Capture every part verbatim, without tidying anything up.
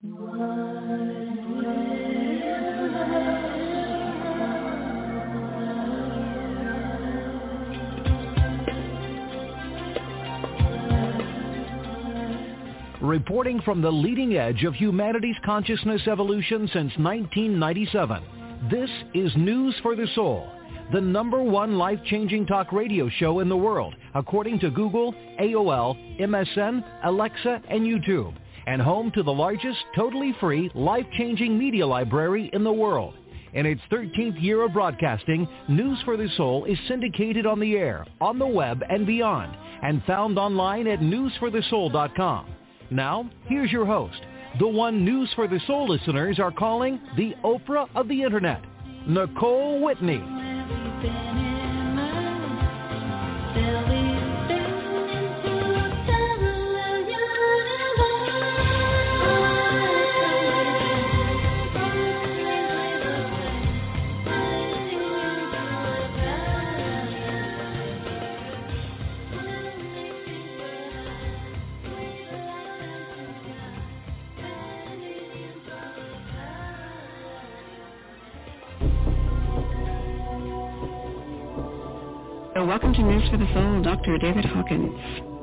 Reporting from the leading edge of humanity's consciousness evolution since nineteen ninety-seven, this is News for the Soul, the number one life-changing talk radio show in the world, according to Google, A O L, M S N, Alexa, and YouTube, and home to the largest totally free life-changing media library in the world. In its thirteenth year of broadcasting, News for the Soul is syndicated on the air, on the web, and beyond, and found online at news for the soul dot com. Now, here's your host, the one News for the Soul listeners are calling the Oprah of the Internet, Nicole Whitney. Welcome to News for the Soul, Doctor David Hawkins.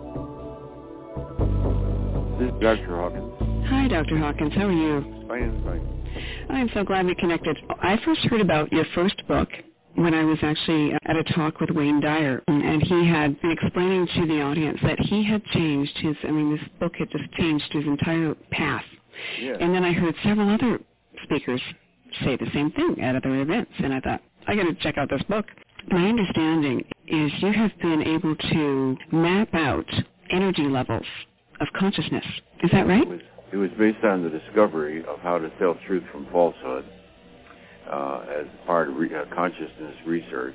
This is Doctor Hawkins. Hi, Doctor Hawkins. How are you? Fine, fine. I'm so glad we connected. I first heard about your first book when I was actually at a talk with Wayne Dyer, and he had been explaining to the audience that he had changed his, I mean, this book had just changed his entire path. Yeah. And then I heard several other speakers say the same thing at other events, and I thought, I got to check out this book. My understanding is you have been able to map out energy levels of consciousness. Is that right? It was, it was based on the discovery of how to tell truth from falsehood uh, as part of re- uh, consciousness research.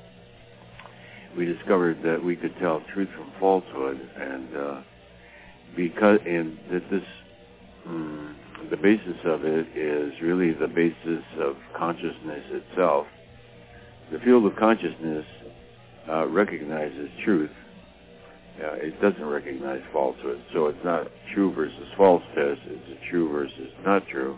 We discovered that we could tell truth from falsehood, and uh, because and that this um, the basis of it is really the basis of consciousness itself. The field of consciousness uh, recognizes truth. Uh, it doesn't recognize falsehood. So it's not true versus false test. It's a true versus not true.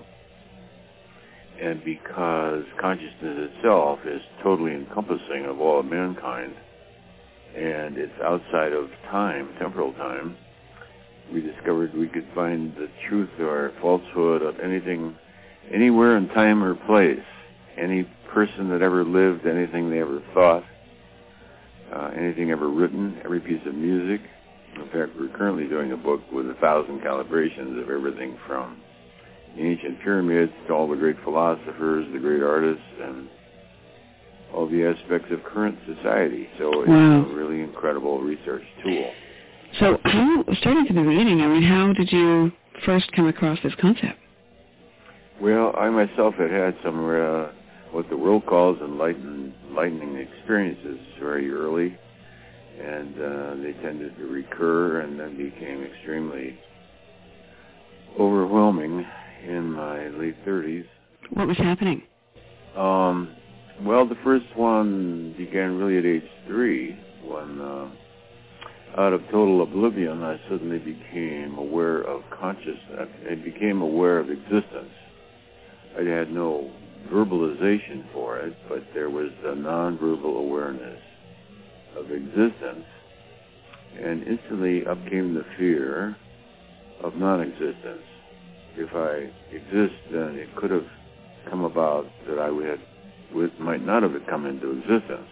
And because consciousness itself is totally encompassing of all of mankind, and it's outside of time, temporal time, we discovered we could find the truth or falsehood of anything, anywhere in time or place, any person that ever lived, anything they ever thought, uh, anything ever written, every piece of music. In fact, we're currently doing a book with a thousand calibrations of everything from the ancient pyramids to all the great philosophers, the great artists, and all the aspects of current society. So it's wow. a really incredible research tool. So how, starting from the beginning, I mean, how did you first come across this concept? Well, I myself had had some uh, what the world calls enlightened, enlightening experiences very early, and uh, they tended to recur and then became extremely overwhelming in my late thirties. What was happening? Um, well, the first one began really at age three when, uh, out of total oblivion, I suddenly became aware of consciousness. I became aware of existence. I had no verbalization for it, but there was a nonverbal awareness of existence, and instantly up came the fear of non-existence. If I exist, then it could have come about that I would, would might not have come into existence.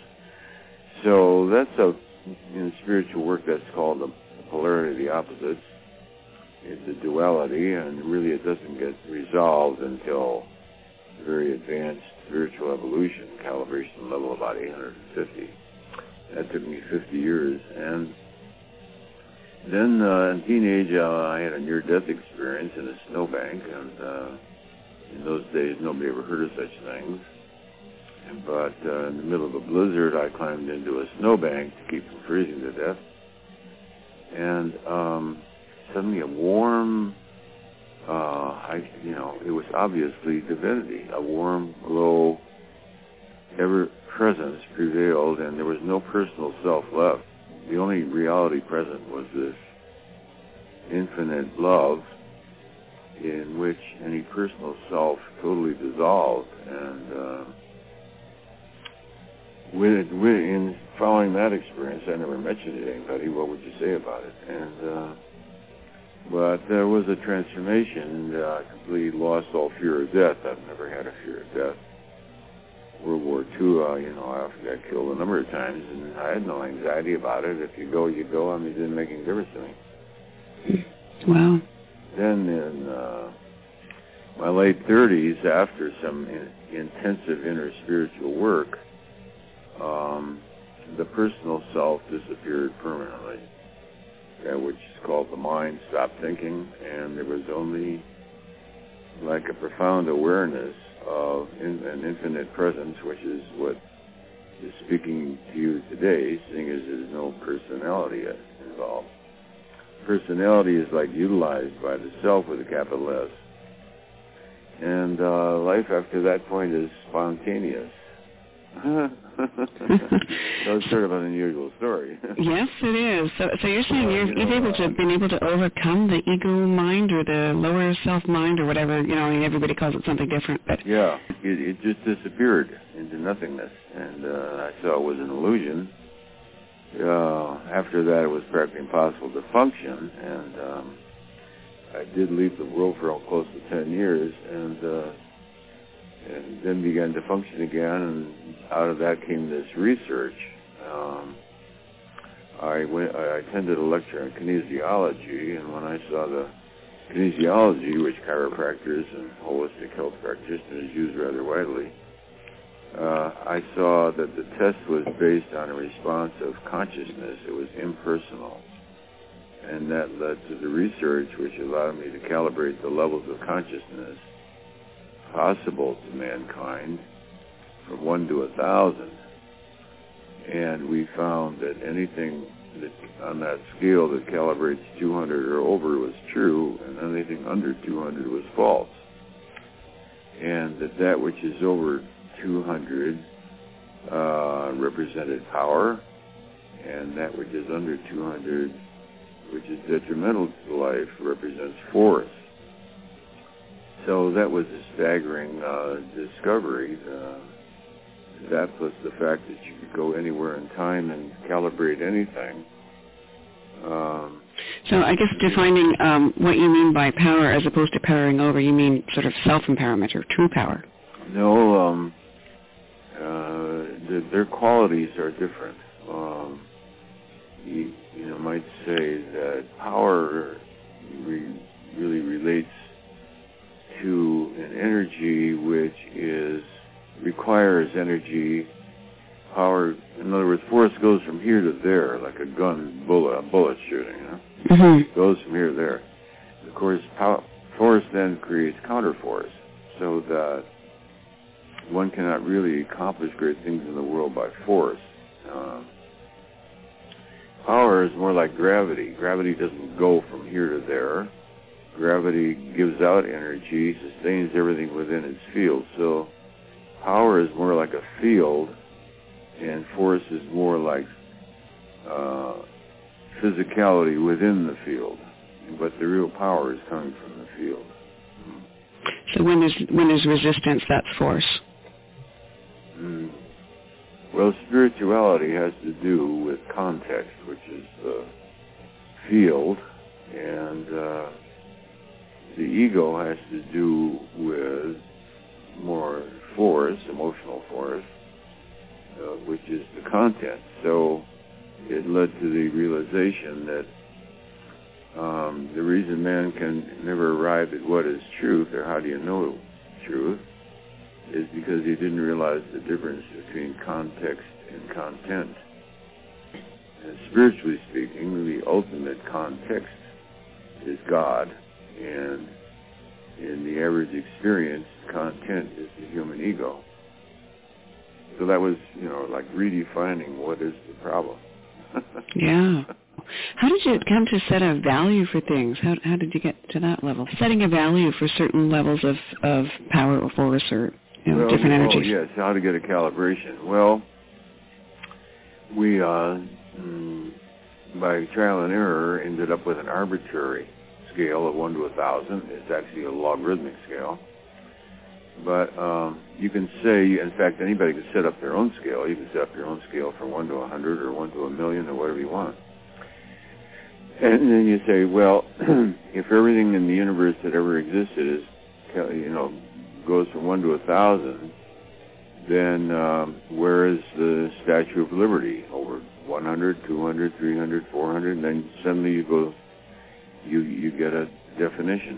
So that's a in spiritual work that's called the polarity of the opposites. It's a duality, and really it doesn't get resolved until very advanced spiritual evolution, calibration level about eight hundred fifty. That took me fifty years. And then uh, in teenage, uh, I had a near-death experience in a snowbank, and uh, in those days nobody ever heard of such things. But uh, in the middle of a blizzard, I climbed into a snowbank to keep from freezing to death. And um, suddenly a warm Uh, I, you know, it was obviously divinity. A warm glow, ever presence prevailed, and there was no personal self left. The only reality present was this infinite love, in which any personal self totally dissolved. And uh, with, with, in following that experience, I never mentioned it to anybody. What would you say about it? And uh, but there was a transformation. Uh, I completely lost all fear of death. I've never had a fear of death. World War Two, uh, you know, I often got killed a number of times, and I had no anxiety about it. If you go, you go. I mean, it didn't make any difference to me. Wow. Then in uh, my late thirties, after some in, intensive inner spiritual work, um, the personal self disappeared permanently. That which is called the mind stopped thinking, and there was only like a profound awareness of in, an infinite presence, which is what is speaking to you today, seeing as there's no personality involved. Personality is like utilized by the self with a capital S. And uh, life after that point is spontaneous. So it's sort of an unusual story. Yes, it is. So, so you're saying well, you're, you know, you've able to uh, been able to overcome the ego mind or the lower self mind or whatever. You know, I mean, everybody calls it something different, but yeah, it, it just disappeared into nothingness, and uh, I saw it was an illusion. Uh, after that, it was practically impossible to function, and um, I did leave the world for close to ten years, and. Uh, and then began to function again, and out of that came this research. Um, I went, I attended a lecture on kinesiology, and when I saw the kinesiology, which chiropractors and holistic health practitioners use rather widely, uh, I saw that the test was based on a response of consciousness. It was impersonal. And that led to the research, which allowed me to calibrate the levels of consciousness possible to mankind from one to a thousand, and we found that anything that on that scale that calibrates two hundred or over was true, and anything under two hundred was false, and that that which is over two hundred uh, represented power, and that which is under two hundred, which is detrimental to life, represents force. So that was a staggering uh, discovery. Uh, that plus the fact that you could go anywhere in time and calibrate anything. Um, so I guess defining um, what you mean by power as opposed to powering over, you mean sort of self-empowerment or true power? No, um, uh, the, their qualities are different. Um, you, you know, might say that power re- really relates to an energy which is requires energy, power. In other words, force goes from here to there, like a gun bullet, a bullet shooting. You know? Mm-hmm. Goes from here to there. Of course, power, force then creates counterforce, so that one cannot really accomplish great things in the world by force. Um, power is more like gravity. Gravity doesn't go from here to there. Gravity gives out energy, sustains everything within its field. So power is more like a field, and force is more like uh, physicality within the field. But the real power is coming from the field. So when there's, when there's resistance, that's force. Mm. Well, spirituality has to do with context, which is the field, and uh, the ego has to do with more force, emotional force, uh, which is the content. So it led to the realization that um, the reason man can never arrive at what is truth, or how do you know truth, is because he didn't realize the difference between context and content. And spiritually speaking, the ultimate context is God, and in the average experience, content is the human ego. So that was, you know, like redefining what is the problem. Yeah. How did you come to set a value for things? How how did you get to that level? Setting a value for certain levels of, of power or force or you know, well, different oh, energies. yes, how to get a calibration. Well, we, uh, mm, by trial and error, ended up with an arbitrary scale of one to a thousand. It's actually a logarithmic scale. But um, you can say, in fact, anybody can set up their own scale. You can set up your own scale from one to a hundred or one to a million or whatever you want. And then you say, well, if everything in the universe that ever existed is, you know, goes from one to a thousand, then um, where is the Statue of Liberty? Over one hundred, two hundred, three hundred, four hundred, and then suddenly you go, you you get a definition.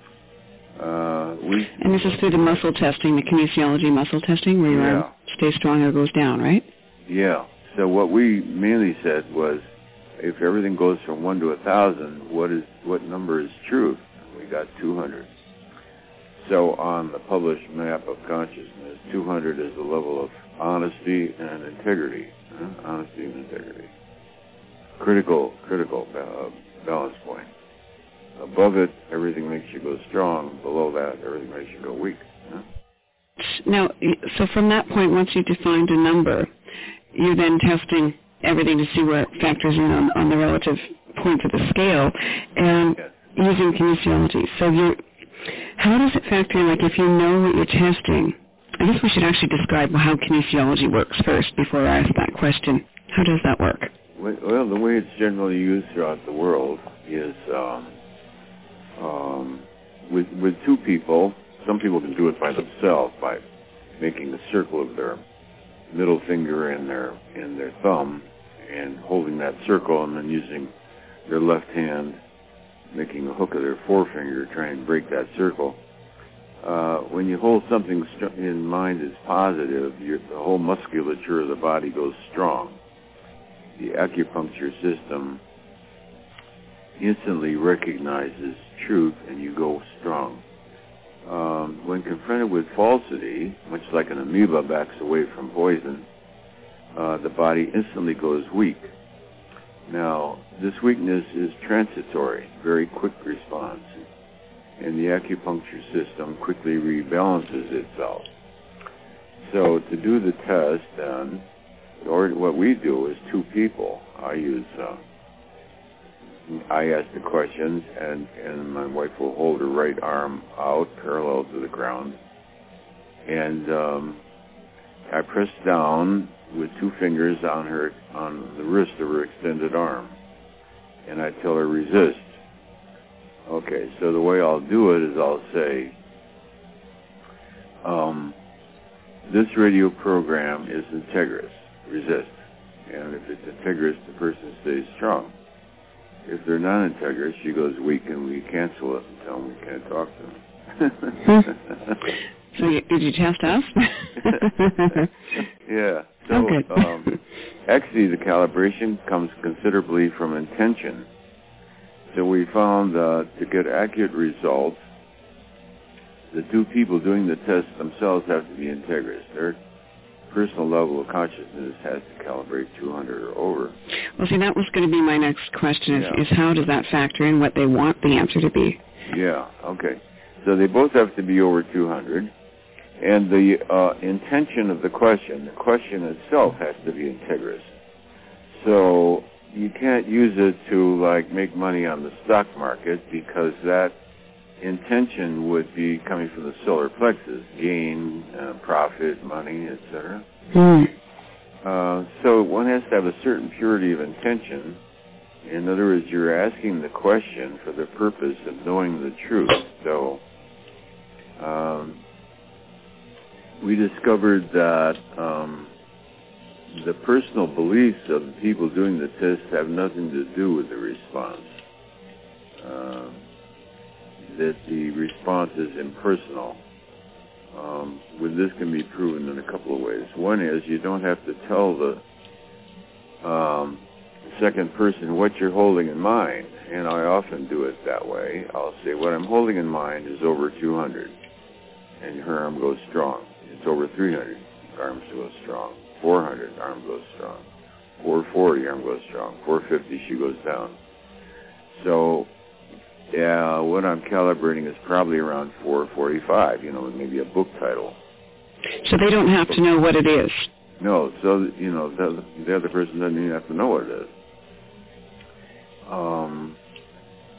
Uh, we, and this is through the muscle testing, the kinesiology muscle testing, where your yeah. arm stays strong or goes down, right? Yeah. So what we mainly said was, if everything goes from one to a thousand, what is what number is truth? We got two hundred. So on the published map of consciousness, two hundred is the level of honesty and integrity. Huh? Honesty and integrity. Critical, critical uh, balance point. Above it, everything makes you go strong. Below that, everything makes you go weak. Huh? Now, so from that point, once you defined a number, you're then testing everything to see where it factors in on, on the relative points of the scale, and yes. using kinesiology. So you're, how does it factor in, like if you know what you're testing? I guess we should actually describe how kinesiology works first before I ask that question. How does that work? Well, the way it's generally used throughout the world is um, um, with with two people. Some people can do it by themselves by making a circle of their middle finger and their and their thumb and holding that circle, and then using their left hand, making a hook of their forefinger, trying to break that circle. Uh, when you hold something st- in mind as positive, your, the whole musculature of the body goes strong. The acupuncture system instantly recognizes truth, and you go strong. Um, when confronted with falsity, much like an amoeba backs away from poison, uh, the body instantly goes weak. Now, this weakness is transitory, very quick response, and the acupuncture system quickly rebalances itself. So to do the test, then, or what we do is two people. I use, uh, I ask the questions, and, and my wife will hold her right arm out parallel to the ground, and um, I press down with two fingers on her, on the wrist of her extended arm, and I tell her resist. Okay, so the way I'll do it is I'll say, um, this radio program is integrous, resist. And if it's integrous, the person stays strong. If they're non-integrous, she goes weak, and we cancel it and tell them we can't talk to them. So you, did you test us? Yeah. So um, actually, the calibration comes considerably from intention. So we found uh, to get accurate results, the two people doing the test themselves have to be integrous. Their personal level of consciousness has to calibrate two hundred or over. Well, see, that was going to be my next question, is, Yeah. is how does that factor in what they want the answer to be? Yeah, okay. So they both have to be over two hundred. And the uh, intention of the question, the question itself has to be integrous. So you can't use it to, like, make money on the stock market, because that intention would be coming from the solar plexus, gain, uh, profit, money, et cetera. Mm. Uh, so one has to have a certain purity of intention. In other words, you're asking the question for the purpose of knowing the truth. So um, we discovered that um, the personal beliefs of the people doing the test have nothing to do with the response. Uh, that the response is impersonal. Um, with this can be proven in a couple of ways. One is you don't have to tell the um, second person what you're holding in mind, and I often do it that way. I'll say, what I'm holding in mind is over two hundred, and her arm goes strong. It's over three hundred, arm goes strong. four hundred, arm goes strong. four forty, arm goes strong. four fifty, she goes down. So, yeah, what I'm calibrating is probably around four forty-five, you know, maybe a book title. So they don't have to know what it is. No, so, you know, the, the other person doesn't even have to know what it is. Um,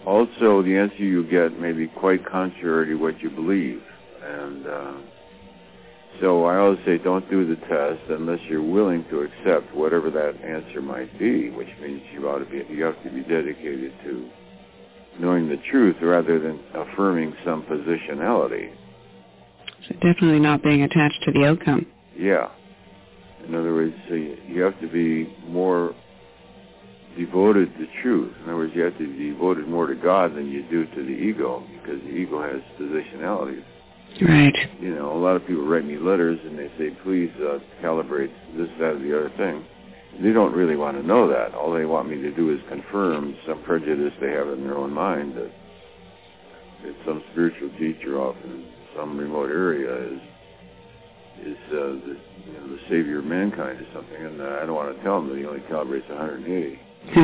also, the answer you get may be quite contrary to what you believe. And uh, so I always say don't do the test unless you're willing to accept whatever that answer might be, which means you ought to be, you have to be dedicated to knowing the truth rather than affirming some positionality. So definitely not being attached to the outcome. Yeah. In other words, so you, you have to be more devoted to truth. In other words, you have to be devoted more to God than you do to the ego, because the ego has positionalities. Right. You know, a lot of people write me letters and they say, please uh, calibrate this, that, or the other thing. They don't really want to know that. All they want me to do is confirm some prejudice they have in their own mind that, that some spiritual teacher off in some remote area is is uh, the, you know, the savior of mankind or something, and uh, I don't want to tell them that he only calibrates one hundred eighty.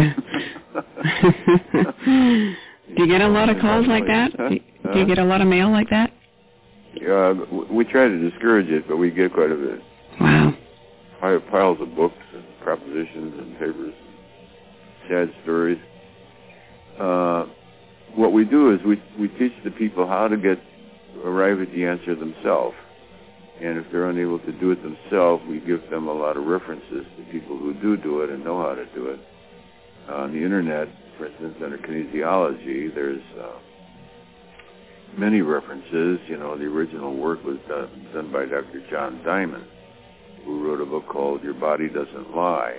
Do you get a lot of calls like that? Huh? Do you, do you get a lot of mail like that? Yeah, we try to discourage it, but we get quite a bit. Wow. Piles of books and propositions and papers, sad stories. Uh, what we do is we we teach the people how to get arrive at the answer themselves. And if they're unable to do it themselves, we give them a lot of references to people who do do it and know how to do it. Uh, on the internet, for instance, under kinesiology, there's uh, many references. You know, the original work was done, done by Doctor John Diamond, who wrote a book called Your Body Doesn't Lie.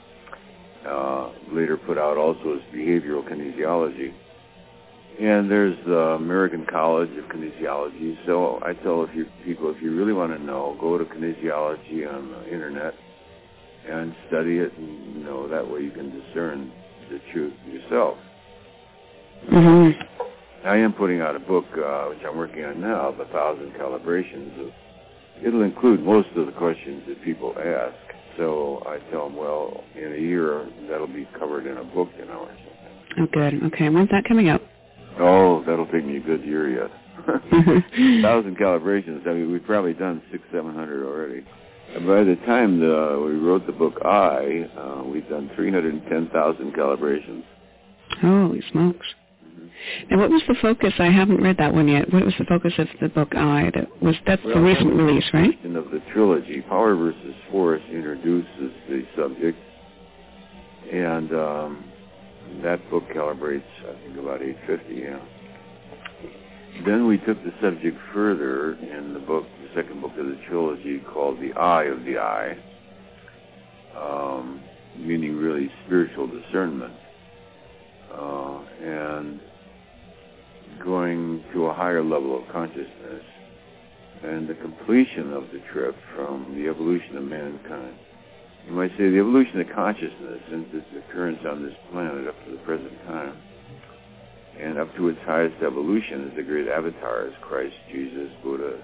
Uh, later put out also as Behavioral Kinesiology. And there's the American College of Kinesiology. So I tell if you, people, if you really want to know, go to kinesiology on the internet and study it, and you know, that way you can discern the truth yourself. Mm-hmm. I am putting out a book, uh, which I'm working on now, of a thousand calibrations. Of, it'll include most of the questions that people ask. So I tell them, well, in a year, that'll be covered in a book, you know, or something. Oh, good. Okay. When's that coming out? Oh, that'll take me a good year yet. A thousand calibrations. I mean, we've probably done six, seven hundred already. And by the time the, we wrote the book I, uh, we've done three hundred ten thousand calibrations. Holy smokes. Mm-hmm. And what was the focus? I haven't read that one yet. What was the focus of the book I? That was That's well, the recent release, right? Of the trilogy, Power versus Force introduces the subject. And um, that book calibrates, I think, about eight fifty, yeah. Then we took the subject further in the book, the second book of the trilogy, called The Eye of the Eye, um, meaning really spiritual discernment, uh, and going to a higher level of consciousness, and the completion of the trip from the evolution of mankind. You might say the evolution of consciousness since its occurrence on this planet up to the present time, and up to its highest evolution as the great avatars, Christ, Jesus, Buddha.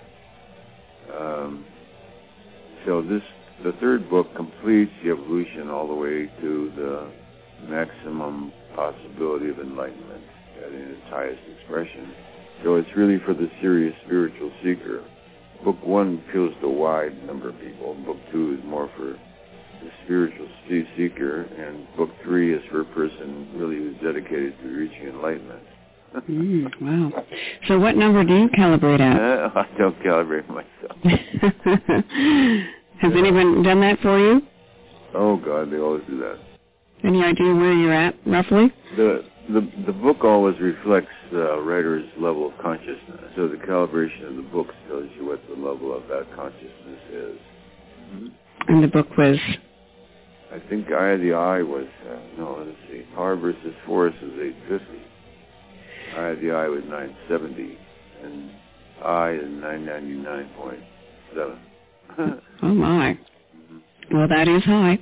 Um, so this, the third book completes the evolution all the way to the maximum possibility of enlightenment in its highest expression. So it's really for the serious spiritual seeker. Book one appeals to a wide number of people. Book two is more for the spiritual seeker, and book three is for a person really who's dedicated to reaching enlightenment. mm, wow. So what number do you calibrate at? Uh, I don't calibrate myself. Has yeah. anyone done that for you? Oh, God, they always do that. Any idea where you're at, roughly? The the, the book always reflects the writer's level of consciousness. So the calibration of the book tells you what the level of that consciousness is. Mm-hmm. And the book was? I think Eye of the Eye was, uh, no, let's see, Power versus Force was eight fifty. Eye of the Eye was nine seventy. And I is nine ninety-nine point seven. Oh, my. Mm-hmm. Well, that is high.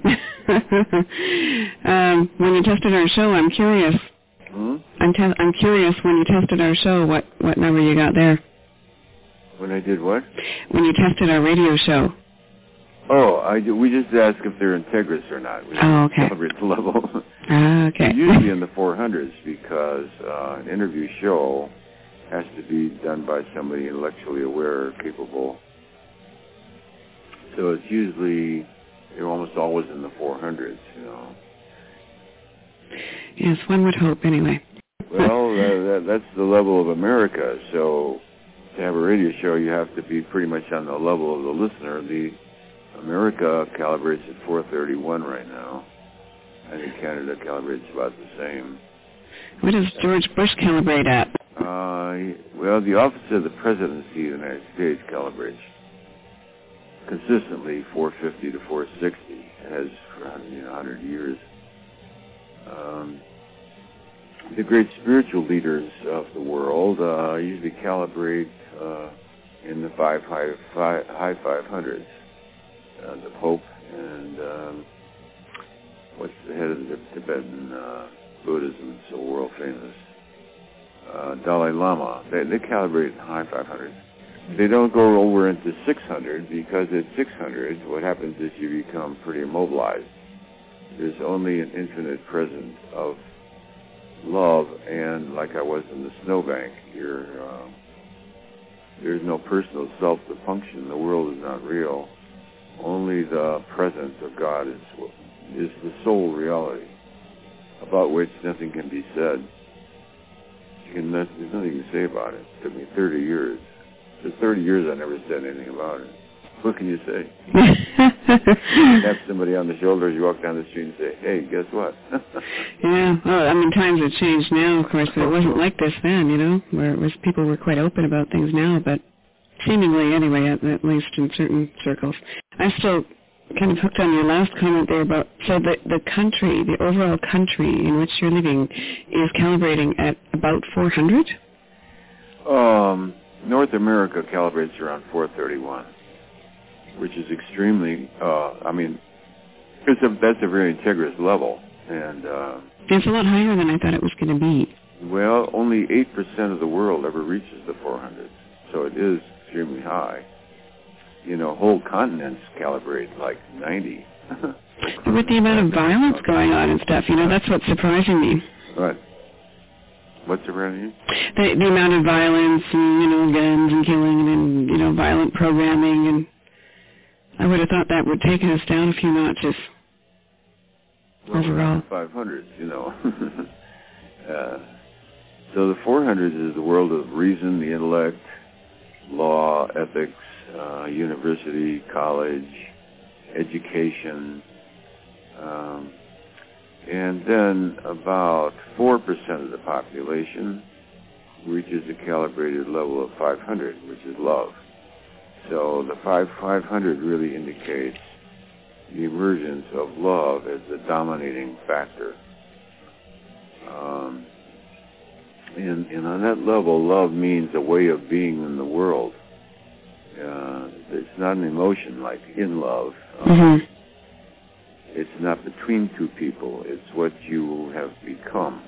um, when you tested our show, I'm curious. Hmm? I'm, te- I'm curious, when you tested our show, what, what number you got there? When I did what? When you tested our radio show. Oh, I, we just ask if they're integrous or not. We oh, okay. Calibrate the level. Ah, okay. They're usually in the four hundreds because uh, an interview show has to be done by somebody intellectually aware, capable. So it's usually, you're almost always in the four hundreds, you know. Yes, one would hope, anyway. Well, uh, that, that's the level of America. So to have a radio show, you have to be pretty much on the level of the listener. The America calibrates at four thirty-one right now. I think Canada calibrates about the same. What does George Bush calibrate at? Uh, well, the Office of the Presidency of the United States calibrates consistently four fifty to four sixty. It has for you know, one hundred years. Um, the great spiritual leaders of the world uh, usually calibrate uh, in the five high, five, high five hundreds. Uh, the Pope and um, what's the head of the Tibetan uh, Buddhism, so world famous, uh, Dalai Lama. They, they calibrate in high five hundreds. They don't go over into six hundred because at six hundred, what happens is you become pretty immobilized. There's only an infinite presence of love, and like I was in the snowbank, you're, uh, there's no personal self to function. The world is not real. Only the presence of God is is the sole reality, about which nothing can be said. You can, there's nothing to say about it. It took me thirty years. For thirty years, I never said anything about it. What can you say? You tap somebody on the shoulder as you walk down the street and say, hey, guess what? Yeah, well, I mean, times have changed now, of course, but it wasn't like this then, you know, where it was people were quite open about things now, but seemingly anyway, at, at least in certain circles. I'm still kind of hooked on your last comment there about, so the, the country, the overall country in which you're living is calibrating at about four hundred? Um, North America calibrates around four thirty-one. Which is extremely, uh, I mean, it's a, that's a very integrous level. And uh, it's a lot higher than I thought it was going to be. Well, only eight percent of the world ever reaches the four hundreds, so it is extremely high. You know, whole continents calibrate like ninety. With the amount of violence going on and stuff, you know, that's what's surprising me. What? What's surprising you? The, the amount of violence and, you know, guns and killing and, you know, violent programming, and I would have thought that would take us down a few notches well, overall. five hundreds, you know. uh, so the four hundreds is the world of reason, the intellect, law, ethics, uh, university, college, education, um, and then about four percent of the population reaches a calibrated level of five hundred, which is love. So the five five hundred really indicates the emergence of love as the dominating factor. Um, and, and on that level, love means a way of being in the world. Uh, it's not an emotion like in love. Um, mm-hmm. It's not between two people. It's what you have become.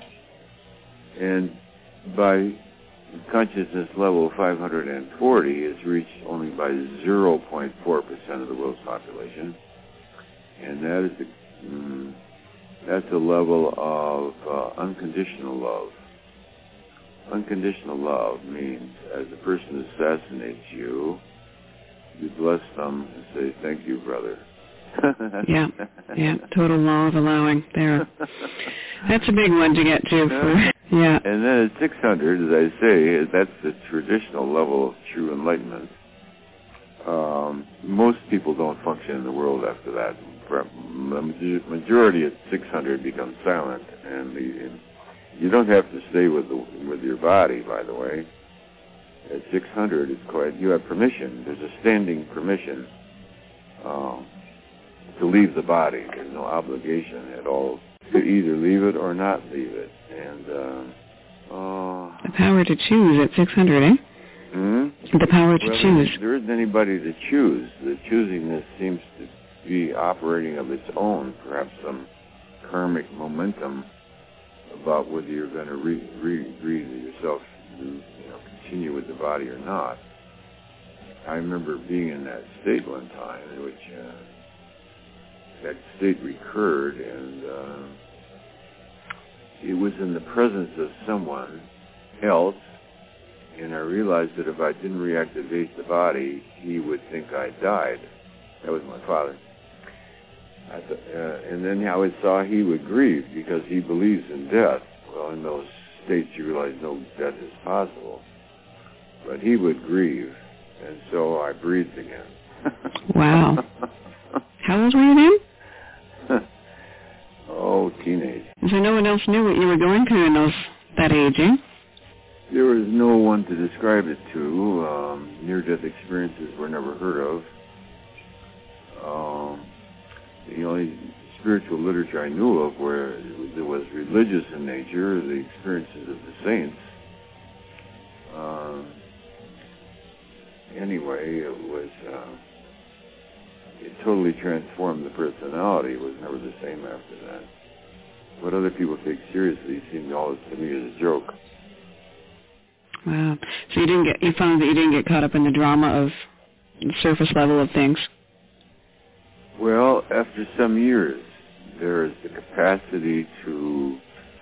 And by consciousness level five hundred forty is reached only by zero point four percent of the world's population. And that is the, mm, that's a level of uh, unconditional love. Unconditional love means as a person assassinates you, you bless them and say, thank you, brother. yeah, yeah, total law of allowing there. That's a big one to get to. For, yeah. And then at six hundred, as I say, that's the traditional level of true enlightenment. Um, most people don't function in the world after that. The majority at six hundred becomes silent, and, the, and you don't have to stay with the, with your body, by the way. At six hundred, it's quite, you have permission. There's a standing permission um, to leave the body. There's no obligation at all to either leave it or not leave it. And uh, uh, the power to choose at six hundred, eh? Hmm? The power to well, choose. There isn't anybody to choose. The choosingness seems to be operating of its own, perhaps some karmic momentum about whether you're going to re, re, re yourself to, you know, continue with the body or not. I remember being in that state one time in which uh, that state recurred, and uh, it was in the presence of someone else, and I realized that if I didn't reactivate the body, he would think I died. That was my father. I th- uh, and then how I saw he would grieve because he believes in death. Well, in those states you realize no death is possible. But he would grieve, and so I breathed again. Wow. How old were you then? Oh, teenage. So no one else knew what you were going through in those that age, eh? There was no one to describe it to. Um, near-death experiences were never heard of. Um, the only spiritual literature I knew of where it was religious in nature, the experiences of the saints. Uh, anyway, it was, uh, it totally transformed the personality. It was never the same after that. What other people take seriously seemed always to me as a joke. Wow. So you didn't get, you found that you didn't get caught up in the drama of the surface level of things? Well, after some years, there is the capacity to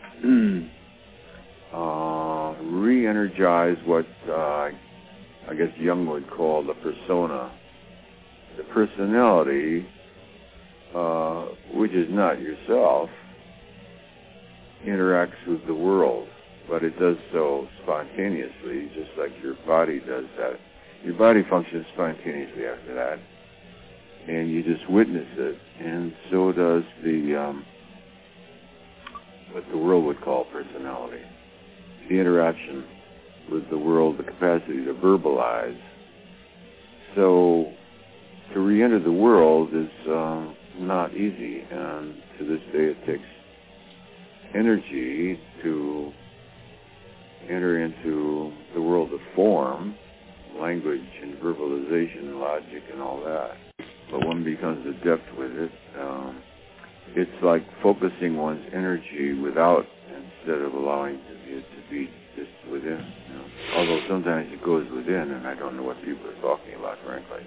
uh, re-energize what uh, I guess Jung would call the persona. The personality, uh, which is not yourself, interacts with the world, but it does so spontaneously, just like your body does that. Your body functions spontaneously after that, and you just witness it, and so does the, um, what the world would call personality. The interaction with the world, the capacity to verbalize. So, to re-enter the world is um, not easy, and to this day it takes energy to enter into the world of form, language and verbalization and logic and all that. But one becomes adept with it. Um, it's like focusing one's energy without, instead of allowing it to be just within. You know? Although sometimes it goes within, and I don't know what people are talking about, frankly.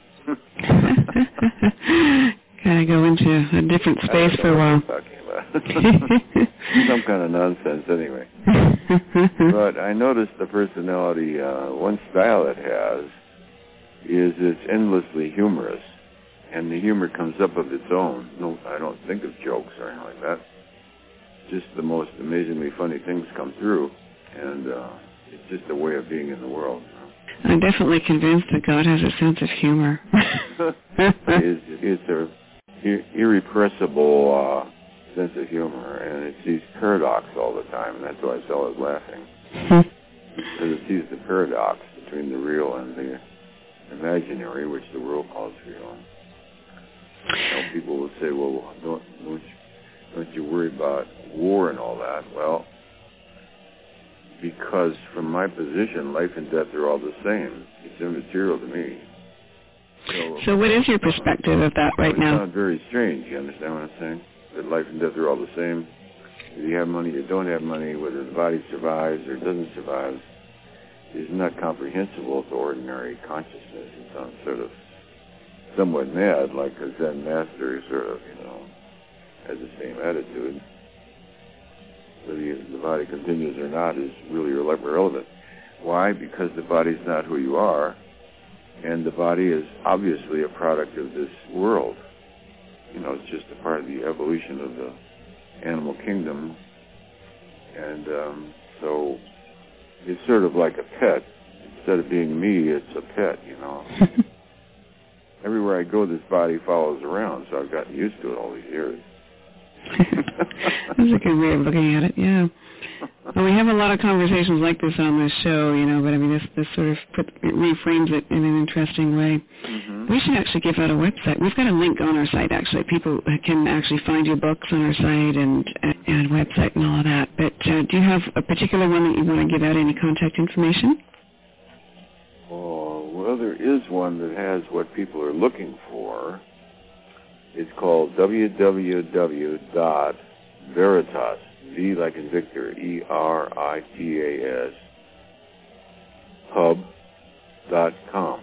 Kind of go into a different space for a while. Talking about. Some kind of nonsense, anyway. But I noticed the personality, uh, one style it has is it's endlessly humorous, and the humor comes up of its own. No, I don't think of jokes or anything like that. Just the most amazingly funny things come through, and uh, it's just a way of being in the world. I'm definitely convinced that God has a sense of humor. it's, it's a ir- irrepressible uh, sense of humor, and it sees paradox all the time, and that's why it's always laughing. Because it sees the paradox between the real and the imaginary, which the world calls real. You know, people will say, well, don't, don't, you, don't you worry about war and all that? Well, because from my position, life and death are all the same. It's immaterial to me. So, so what is your perspective of that right now? It's not very strange. You understand what I'm saying? That life and death are all the same. Whether you have money or don't have money, whether the body survives or doesn't survive, is not comprehensible to ordinary consciousness. It sounds sort of somewhat mad, like a Zen master sort of, you know, has the same attitude. Whether the body continues or not is really irrelevant. Why? Because the body's not who you are, and the body is obviously a product of this world. You know, it's just a part of the evolution of the animal kingdom, and um, so it's sort of like a pet. Instead of being me, it's a pet, you know. Everywhere I go, this body follows around, so I've gotten used to it all these years. That's a good way of looking at it, yeah. Well, we have a lot of conversations like this on this show, you know, but I mean, this, this sort of put, it reframes it in an interesting way. Mm-hmm. We should actually give out a website. We've got a link on our site, actually. People can actually find your books on our site and, and website and all of that. But uh, do you have a particular one that you want to give out, any contact information? Oh, well, there is one that has what people are looking for. It's called w w w dot veritas, V like in Victor, E R I T A S, pub dot com.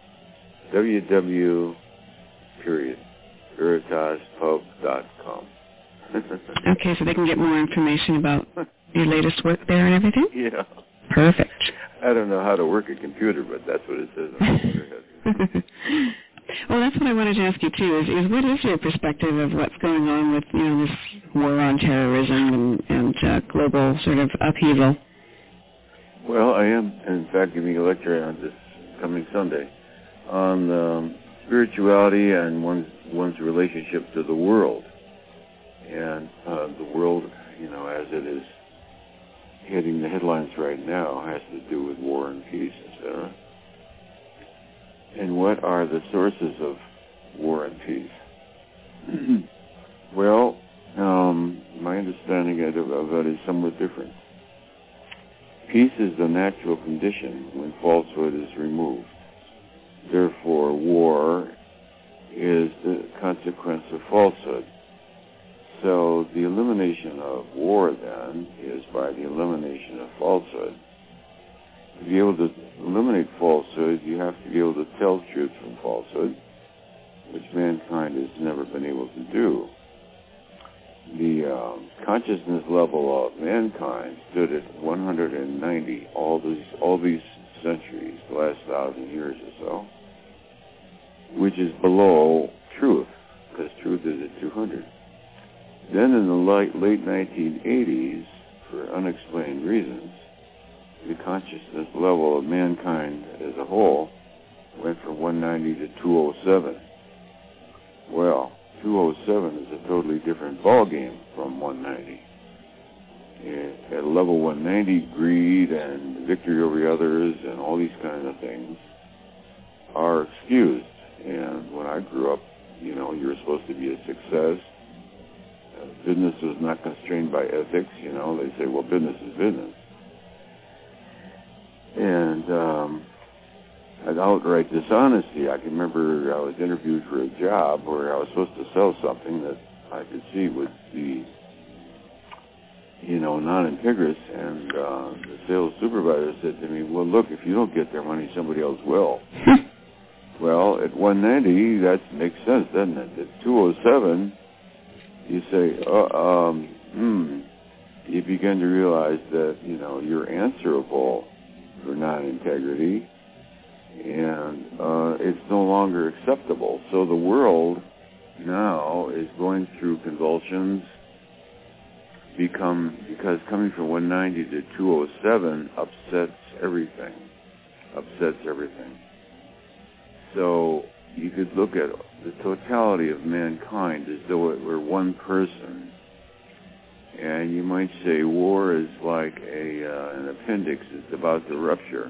www, period, veritas pub dot com. Okay, so they can get more information about your latest work there and everything? Yeah. Perfect. I don't know how to work a computer, but that's what it says on the computer. Well, that's what I wanted to ask you, too, is, is what is your perspective of what's going on with, you know, this war on terrorism and, and uh, global sort of upheaval. Well, I am, in fact, giving a lecture on this coming Sunday on um, spirituality and one's, one's relationship to the world. And uh, the world, you know, as it is hitting the headlines right now, has to do with war and peace, et cetera. And what are the sources of war and peace? Well, um, my understanding of, of that is somewhat different. Peace is the natural condition when falsehood is removed. Therefore, war is the consequence of falsehood. So the elimination of war, then, is by the elimination of falsehood. To be able to eliminate falsehood, you have to be able to tell truth from falsehood, which mankind has never been able to do. The um, consciousness level of mankind stood at one hundred ninety all these all these centuries, the last thousand years or so, which is below truth, because truth is at two hundred. Then in the late, late nineteen eighties, for unexplained reasons, the consciousness level of mankind as a whole went from one ninety to two oh seven. Well, two oh seven is a totally different ballgame from one ninety. At level one ninety, greed and victory over others and all these kinds of things are excused. And when I grew up, you know, you were supposed to be a success. Uh, business was not constrained by ethics, you know. They say, well, business is business. And um, an outright dishonesty. I can remember I was interviewed for a job where I was supposed to sell something that I could see would be, you know, non-integrous, and uh, the sales supervisor said to me, well, look, if you don't get their money, somebody else will. Well, at one ninety, that makes sense, doesn't it? At two oh seven, you say, uh, um, hmm, you begin to realize that, you know, you're answerable for non-integrity, and uh, it's no longer acceptable. So the world now is going through convulsions, become because coming from one ninety to two oh seven upsets everything, upsets everything. So you could look at the totality of mankind as though it were one person, and you might say war is like a uh, an appendix that's about to rupture.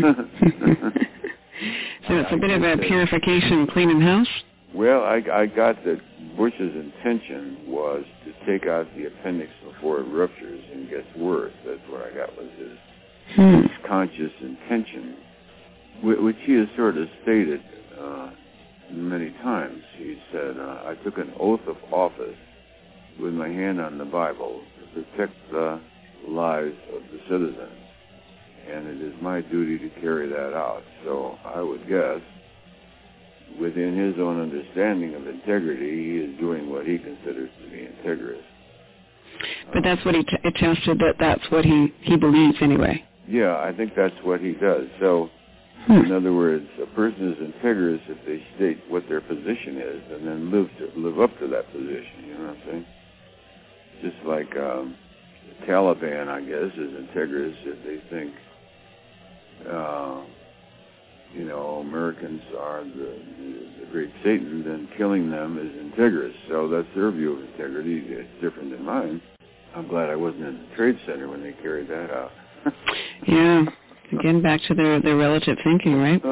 So it's a bit of a purification, cleaning house? Well, I, I got that Bush's intention was to take out the appendix before it ruptures and gets worse. That's what I got was his, hmm. his conscious intention, which he has sort of stated uh, many times. He said, uh, I took an oath of office with my hand on the Bible to protect the lives of the citizens, and it is my duty to carry that out. So I would guess, within his own understanding of integrity, he is doing what he considers to be integrous. But that's what he t- attested, that that's what he, he believes anyway. Yeah, I think that's what he does. So, hmm. in other words, a person is integrous if they state what their position is and then live to, live up to that position, you know what I'm saying? Just like um, the Taliban, I guess, is integrous if they think, uh, you know, Americans are the, the, the great Satan, then killing them is integrous. So that's their view of integrity. It's different than mine. I'm glad I wasn't in the Trade Center when they carried that out. Yeah. Again, back to their, their relative thinking, right?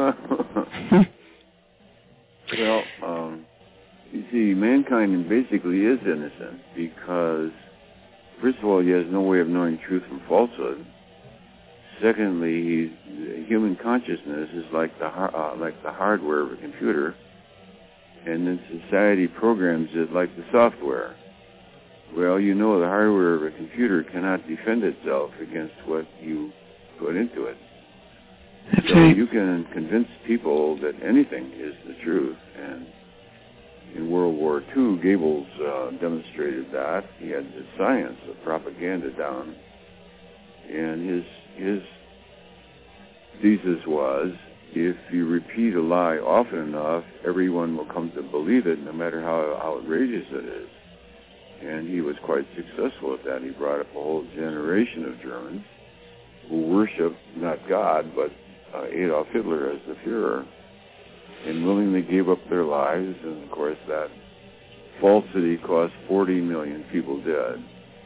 Well, um, you see, mankind basically is innocent because, first of all, he has no way of knowing truth from falsehood. Secondly, he's, human consciousness is like the uh, like the hardware of a computer, and then society programs it like the software. Well, you know the hardware of a computer cannot defend itself against what you put into it. That's so right. You can convince people that anything is the truth, and in World War Two, Goebbels uh, demonstrated that. He had the science of propaganda down, and his his thesis was, if you repeat a lie often enough, everyone will come to believe it, no matter how outrageous it is. And he was quite successful at that. He brought up a whole generation of Germans who worshiped not God, but uh, Adolf Hitler as the Führer, and willingly gave up their lives. And, of course, that falsity cost forty million people dead.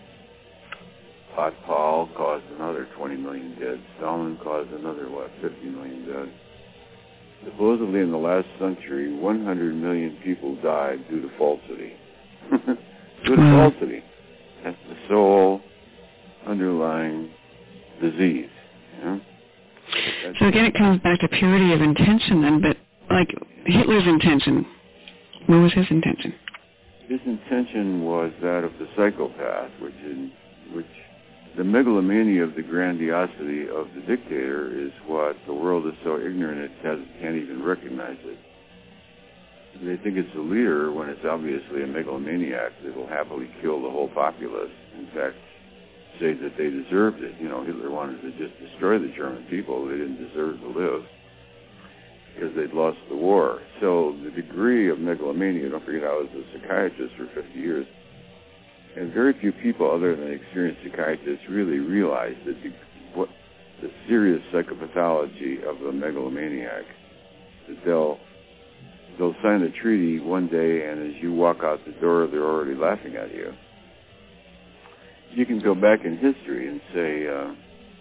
Potpal caused another twenty million dead. Stalin caused another, what, fifty million dead. Supposedly in the last century, one hundred million people died due to falsity. Due to falsity. That's the sole underlying disease. You know? So again, it comes back to purity of intention then, but like Hitler's intention, what was his intention? His intention was that of the psychopath, which in which the megalomania of the grandiosity of the dictator is what the world is so ignorant it has, can't even recognize it. They think it's a leader when it's obviously a megalomaniac that will happily kill the whole populace. In fact, say that they deserved it. You know, Hitler wanted to just destroy the German people. They didn't deserve to live because they'd lost the war. So the degree of megalomania, don't forget I was a psychiatrist for fifty years, and very few people other than experienced psychiatrists really realize that the, what, the serious psychopathology of a megalomaniac, that they'll, they'll sign a treaty one day, and as you walk out the door, they're already laughing at you. You can go back in history and say, uh,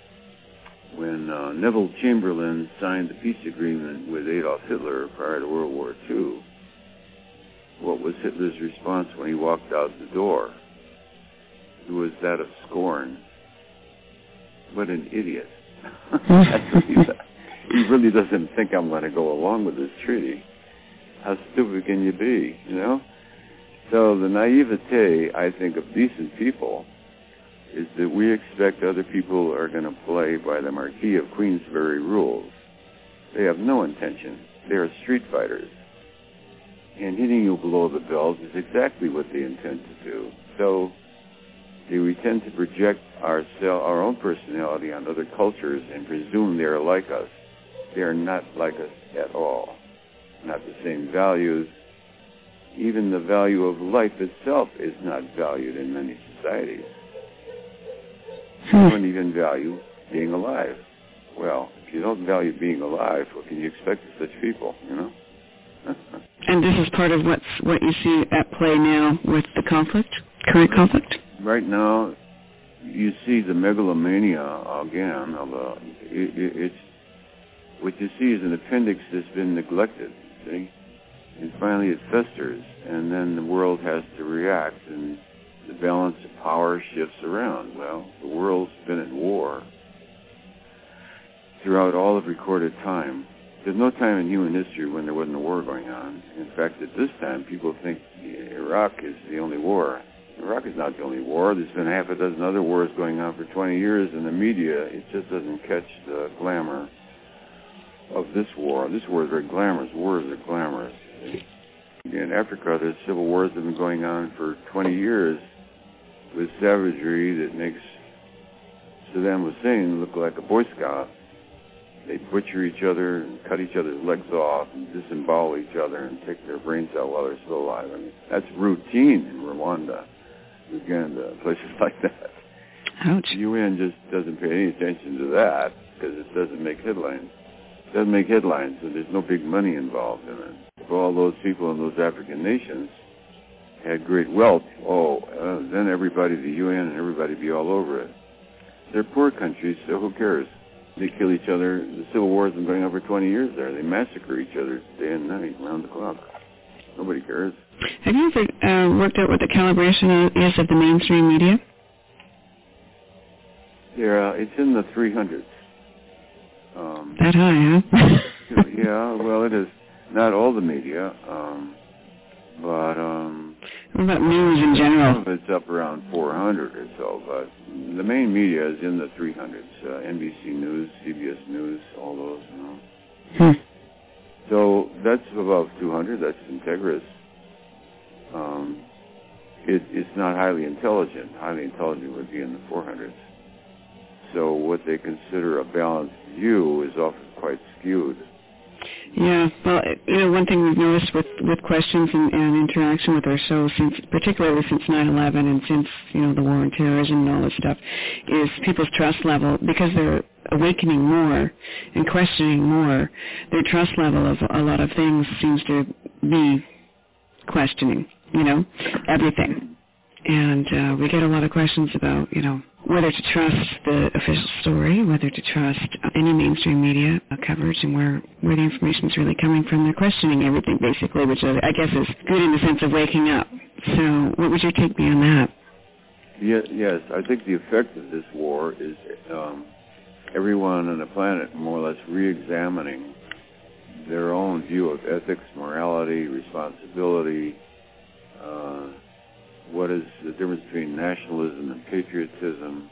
when uh, Neville Chamberlain signed the peace agreement with Adolf Hitler prior to World War Two, what was Hitler's response when he walked out the door? It was that of scorn. What an idiot. That's what he, he really doesn't think I'm going to go along with this treaty. How stupid can you be, you know? So the naivete, I think, of decent people is that we expect other people are going to play by the Marquis of Queensberry rules. They have no intention. They are street fighters. And hitting you below the belt is exactly what they intend to do. So we tend to project our, our own personality on other cultures and presume they are like us. They are not like us at all. Not the same values. Even the value of life itself is not valued in many societies. You don't even value being alive. Well, if you don't value being alive, what can you expect of such people, you know? And this is part of what's what you see at play now with the conflict, current conflict? Right now, you see the megalomania again. Of a, it, it, it's, what you see is an appendix that's been neglected, see? And finally it festers, and then the world has to react, and the balance of power shifts around. Well, the world's been at war throughout all of recorded time. There's no time in human history when there wasn't a war going on. In fact, at this time, people think Iraq is the only war. Iraq is not the only war. There's been half a dozen other wars going on for twenty years, and the media, it just doesn't catch the glamour of this war. This war is very glamorous. Wars are glamorous. In Africa, there's civil wars that have been going on for twenty years with savagery that makes Saddam Hussein look like a Boy Scout. They butcher each other and cut each other's legs off and disembowel each other and take their brains out while they're still alive. I mean, that's routine in Rwanda, Uganda, places like that. Ouch. The U N just doesn't pay any attention to that because it doesn't make headlines. It doesn't make headlines, and there's no big money involved in it. If all those people in those African nations had great wealth, oh, uh, then everybody, the U N and everybody be all over it. They're poor countries, so who cares? They kill each other. The civil war has been going on for twenty years there. They massacre each other day and night, round the clock. Nobody cares. Have you ever uh, worked out what the calibration is of the mainstream media? Yeah, uh, it's in the three hundreds. Um, that high, huh? Yeah, well, it is. Not all the media, um, but... Um, what about news in general? Some of it's up around four hundred or so, but the main media is in the three hundreds. Uh, N B C News, C B S News, all those, you know. Hmm. So that's above two hundred. That's Integris. Um, it, it's not highly intelligent. Highly intelligent would be in the four hundreds. So what they consider a balanced view is often quite skewed. Yeah, well, you know, one thing we've noticed with, with questions and, and interaction with our show, since particularly since nine eleven and since, you know, the war on terrorism and all this stuff, is people's trust level, because they're awakening more and questioning more, their trust level of a lot of things seems to be questioning, you know, everything. And uh, we get a lot of questions about, you know, whether to trust the official story, whether to trust any mainstream media coverage, and where, where the information is really coming from. They're questioning everything, basically, which I guess is good in the sense of waking up. So what would your take be on that? Yes, yes, I think the effect of this war is um, everyone on the planet more or less re-examining their own view of ethics, morality, responsibility, uh, what is the difference between nationalism and patriotism.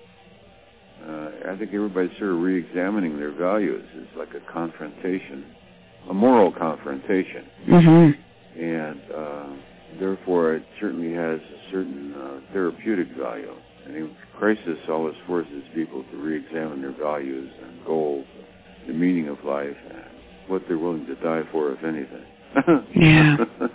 Uh, I think everybody's sort of re-examining their values. It's like a confrontation, a moral confrontation. Mm-hmm. And uh, therefore it certainly has a certain uh, therapeutic value. And in crisis always forces people to re-examine their values and goals, the meaning of life, and what they're willing to die for, if anything. Yeah.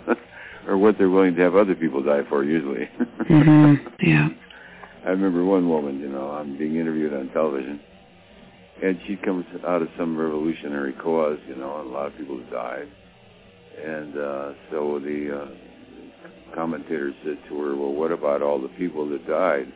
Or what they're willing to have other people die for, usually. Mm-hmm. Yeah. I remember one woman, you know, I'm being interviewed on television, and she comes out of some revolutionary cause, you know, and a lot of people have died. And uh, so the uh, commentator said to her, well, what about all the people that died?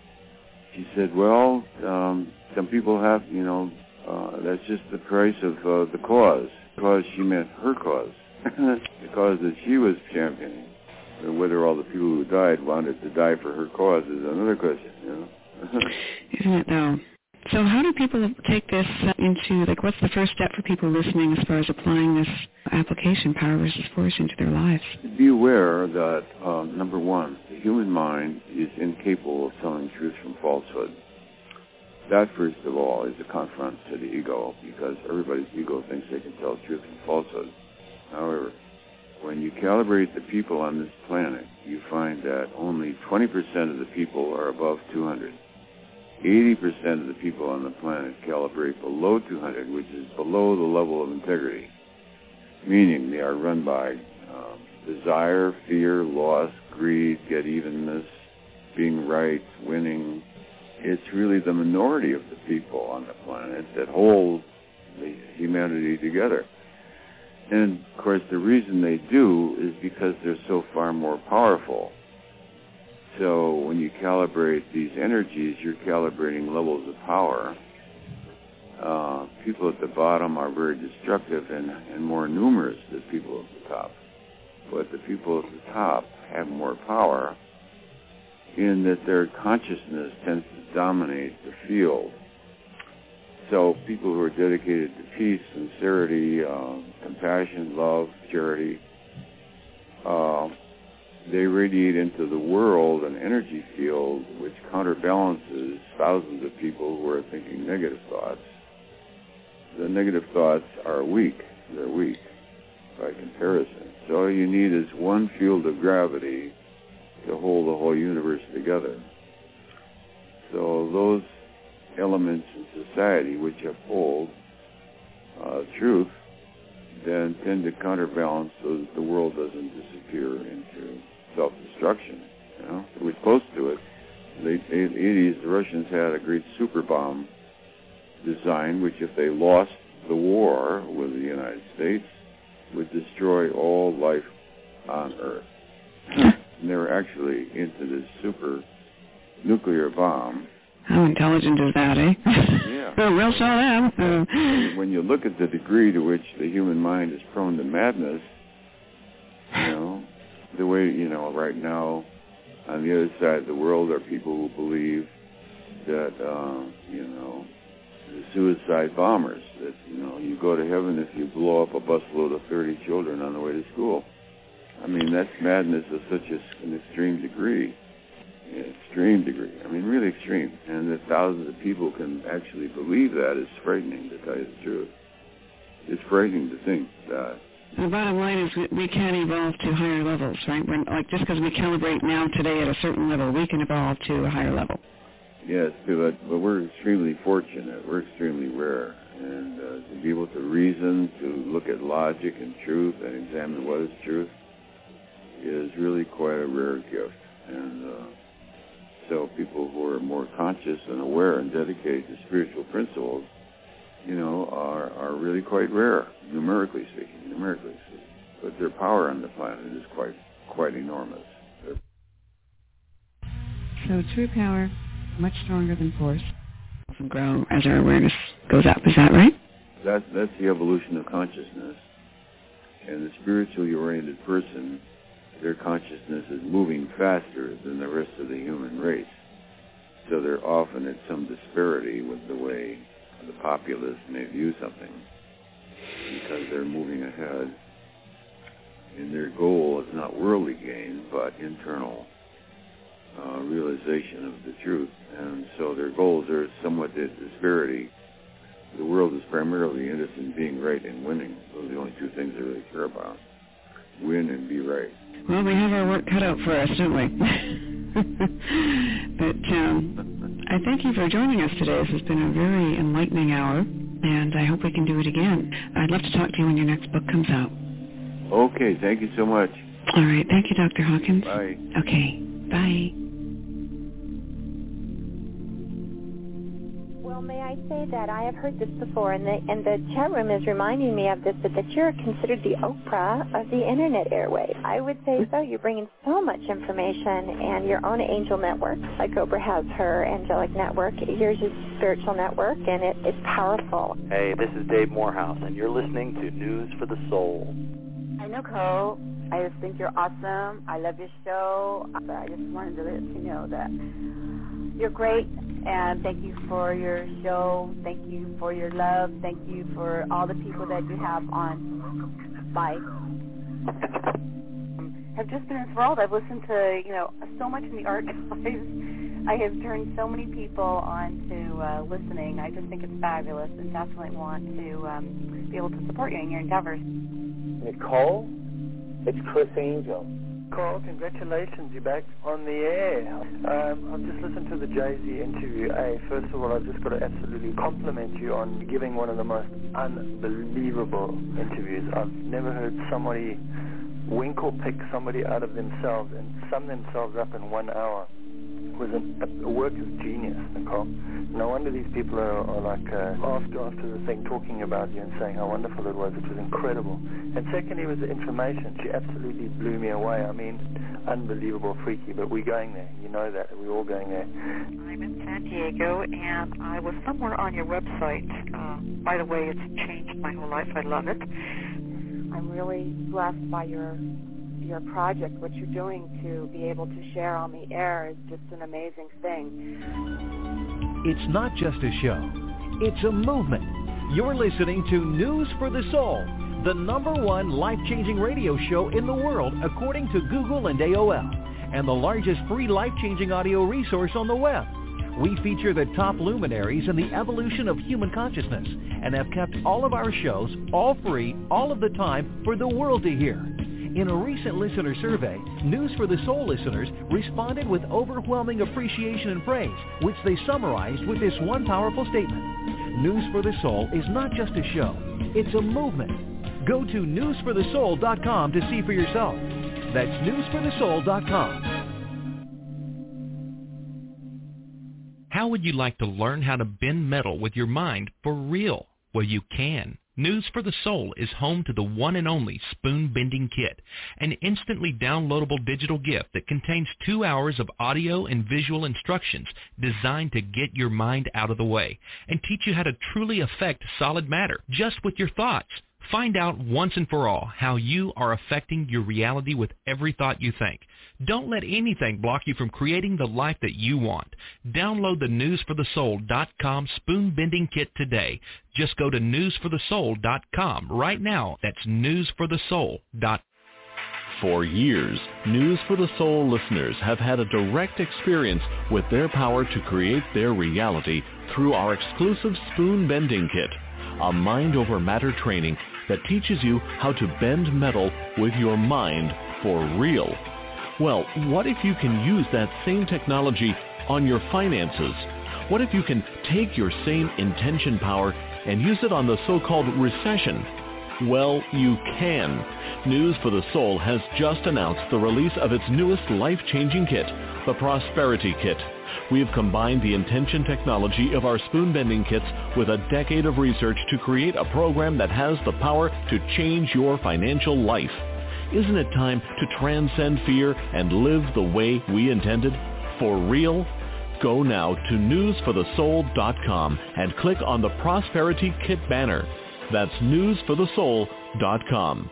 She said, well, um, some people have, you know, uh, that's just the price of uh, the cause. Because she meant her cause. The cause that she was championing. And whether all the people who died wanted to die for her cause is another question, you know. Isn't it, though? So how do people take this into, like, what's the first step for people listening as far as applying this application, power versus force, into their lives? Be aware that, um, number one, the human mind is incapable of telling truth from falsehood. That, first of all, is a confront to the ego, because everybody's ego thinks they can tell truth from falsehood. However, when you calibrate the people on this planet, you find that only twenty percent of the people are above two hundred. eighty percent of the people on the planet calibrate below two hundred, which is below the level of integrity, meaning they are run by um, desire, fear, loss, greed, get-evenness, being right, winning. It's really the minority of the people on the planet that hold the humanity together. And, of course, the reason they do is because they're so far more powerful. So when you calibrate these energies, you're calibrating levels of power. Uh, people at the bottom are very destructive and, and more numerous than people at the top. But the people at the top have more power in that their consciousness tends to dominate the field. So people who are dedicated to peace, sincerity, uh, compassion, love, charity, uh, they radiate into the world an energy field which counterbalances thousands of people who are thinking negative thoughts. The negative thoughts are weak. They're weak by comparison. So all you need is one field of gravity to hold the whole universe together. So those elements in society which uphold uh, truth then tend to counterbalance so that the world doesn't disappear into self-destruction. You know, we're close to it. In the eighties, the Russians had a great super bomb design, which, if they lost the war with the United States, would destroy all life on Earth. And they were actually into this super nuclear bomb. How intelligent is that, eh? Yeah. Oh, we'll show them. Uh, when you look at the degree to which the human mind is prone to madness, you know, the way, you know, right now, on the other side of the world are people who believe that, uh, you know, the suicide bombers, that, you know, you go to heaven if you blow up a busload of thirty children on the way to school. I mean, that's madness of such a, an extreme degree. Extreme degree. I mean, really extreme. And that thousands of people can actually believe that is frightening, to tell you the truth. It's frightening to think that. The bottom line is we can evolve to higher levels, right? When, like, just because we calibrate now today at a certain level, we can evolve to a higher level. Yes, but, but we're extremely fortunate. We're extremely rare. And uh, to be able to reason, to look at logic and truth and examine what is truth is really quite a rare gift. And uh, so people who are more conscious and aware and dedicated to spiritual principles, you know, are, are really quite rare, numerically speaking, numerically speaking. But their power on the planet is quite, quite enormous. They're So true power, much stronger than force, and grow as our awareness goes up. Is that right? That's, that's the evolution of consciousness. And the spiritually oriented person, their consciousness is moving faster than the rest of the human race. So they're often at some disparity with the way the populace may view something, because they're moving ahead. And their goal is not worldly gain, but internal uh, realization of the truth. And so their goals are somewhat at disparity. The world is primarily interested in being right and winning. Those are the only two things they really care about. Win and be right. Well, we have our work cut out for us, don't we? But um, I thank you for joining us today. This has been a very enlightening hour, and I hope we can do it again. I'd love to talk to you when your next book comes out. Okay, thank you so much. All right, thank you, Doctor Hawkins. Bye. Okay, bye. Well, may I say that I have heard this before, and the, and the chat room is reminding me of this, but that you're considered the Oprah of the Internet airwaves. I would say so. You're bringing so much information, and your own angel network, like Oprah has her angelic network. Yours is spiritual network, and it, it's powerful. Hey, this is Dave Morehouse, and you're listening to News for the Soul. Hi, Nicole. I just think you're awesome. I love your show. I just wanted to let you know that you're great. And thank you for your show. Thank you for your love. Thank you for all the people that you have on. Bye. I've just been enthralled. I've listened to, you know, so much in the archives. I have turned so many people on to uh, listening. I just think it's fabulous, and definitely want to um, be able to support you in your endeavors. Nicole, it's Chris Angel. Nicole, congratulations, you're back on the air. Um, I've just listened to the Jay-Z interview. Hey, first of all, I've just got to absolutely compliment you on giving one of the most unbelievable interviews. I've never heard somebody wink or pick somebody out of themselves and sum themselves up in one hour. It was an, a work of genius, Nicole. No wonder these people are, are like uh, after after the thing talking about you and saying how wonderful it was. It was incredible. And secondly was the information. She absolutely blew me away. I mean, unbelievable, freaky. But we're going there. You know that. We're all going there. I'm in San Diego, and I was somewhere on your website. Uh, by the way, it's changed my whole life. I love it. I'm really blessed by your your project. What you're doing to be able to share on the air is just an amazing thing. It's not just a show. It's a movement. You're listening to News for the Soul, the number one life-changing radio show in the world according to Google and A O L, and the largest free life-changing audio resource on the web. We feature the top luminaries in the evolution of human consciousness and have kept all of our shows all free all of the time for the world to hear. In a recent listener survey, News for the Soul listeners responded with overwhelming appreciation and praise, which they summarized with this one powerful statement. News for the Soul is not just a show, it's a movement. Go to news for the soul dot com to see for yourself. That's news for the soul dot com. How would you like to learn how to bend metal with your mind for real? Well, you can. News for the Soul is home to the one and only Spoon Bending Kit, an instantly downloadable digital gift that contains two hours of audio and visual instructions designed to get your mind out of the way and teach you how to truly affect solid matter just with your thoughts. Find out once and for all how you are affecting your reality with every thought you think. Don't let anything block you from creating the life that you want. Download the news for the soul dot com Spoon Bending Kit today. Just go to news for the soul dot com right now. That's news for the soul dot com. For years, News for the Soul listeners have had a direct experience with their power to create their reality through our exclusive Spoon Bending Kit, a mind-over-matter training that teaches you how to bend metal with your mind for real. Well, what if you can use that same technology on your finances? What if you can take your same intention power and use it on the so-called recession? Well, you can. News for the Soul has just announced the release of its newest life-changing kit, the Prosperity Kit. We have combined the intention technology of our spoon-bending kits with a decade of research to create a program that has the power to change your financial life. Isn't it time to transcend fear and live the way we intended? For real? Go now to news for the soul dot com and click on the Prosperity Kit banner. That's news for the soul dot com.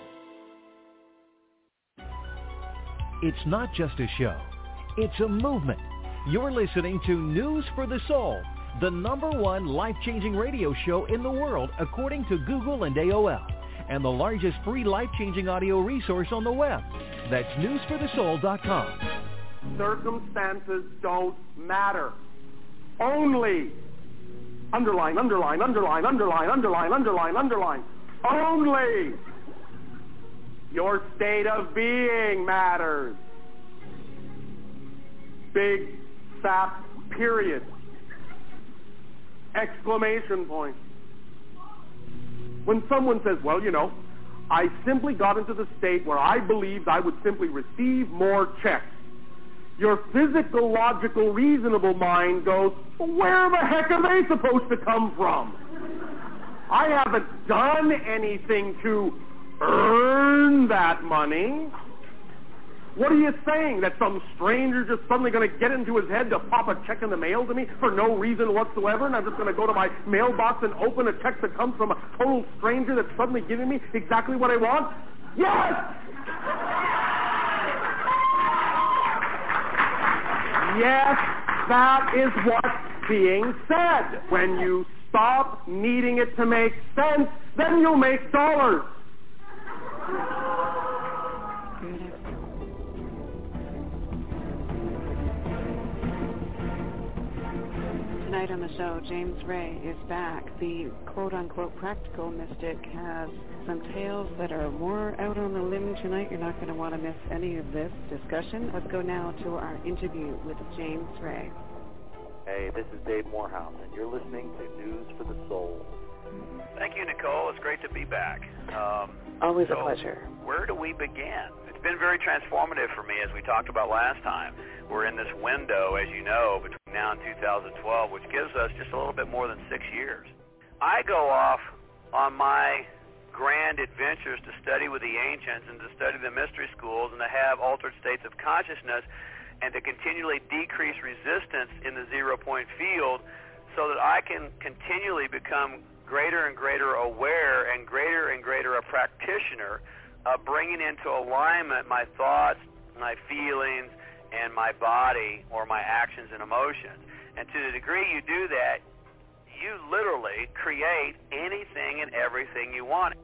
It's not just a show. It's a movement. You're listening to News for the Soul, the number one life-changing radio show in the world according to Google and A O L, and the largest free life-changing audio resource on the web. That's news for the soul dot com. Circumstances don't matter. Only Underline, underline, underline, underline, underline, underline, underline. Only your state of being matters. Big, fat, period. Exclamation point. When someone says, well, you know, I simply got into the state where I believed I would simply receive more checks, your physical, logical, reasonable mind goes, where the heck are they supposed to come from? I haven't done anything to earn that money. What are you saying? That some stranger just suddenly going to get into his head to pop a check in the mail to me for no reason whatsoever, and I'm just going to go to my mailbox and open a check that comes from a total stranger that's suddenly giving me exactly what I want? Yes! Yes, that is what's being said. When you stop needing it to make sense, then you'll make dollars. Tonight on the show, James Ray is back. The quote-unquote practical mystic has some tales that are more out on the limb tonight. You're not going to want to miss any of this discussion. Let's go now to our interview with James Ray. Hey, this is Dave Morehouse, and you're listening to News for the Soul. Thank you, Nicole. It's great to be back. Um, Always so a pleasure. Where do we begin? It's been very transformative for me, as we talked about last time. We're in this window, as you know, between now and two thousand twelve, which gives us just a little bit more than six years. I go off on my grand adventures to study with the ancients and to study the mystery schools and to have altered states of consciousness and to continually decrease resistance in the zero-point field so that I can continually become greater and greater aware and greater and greater a practitioner of bringing into alignment my thoughts, my feelings, and my body or my actions and emotions. And to the degree you do that, you literally create anything and everything you want.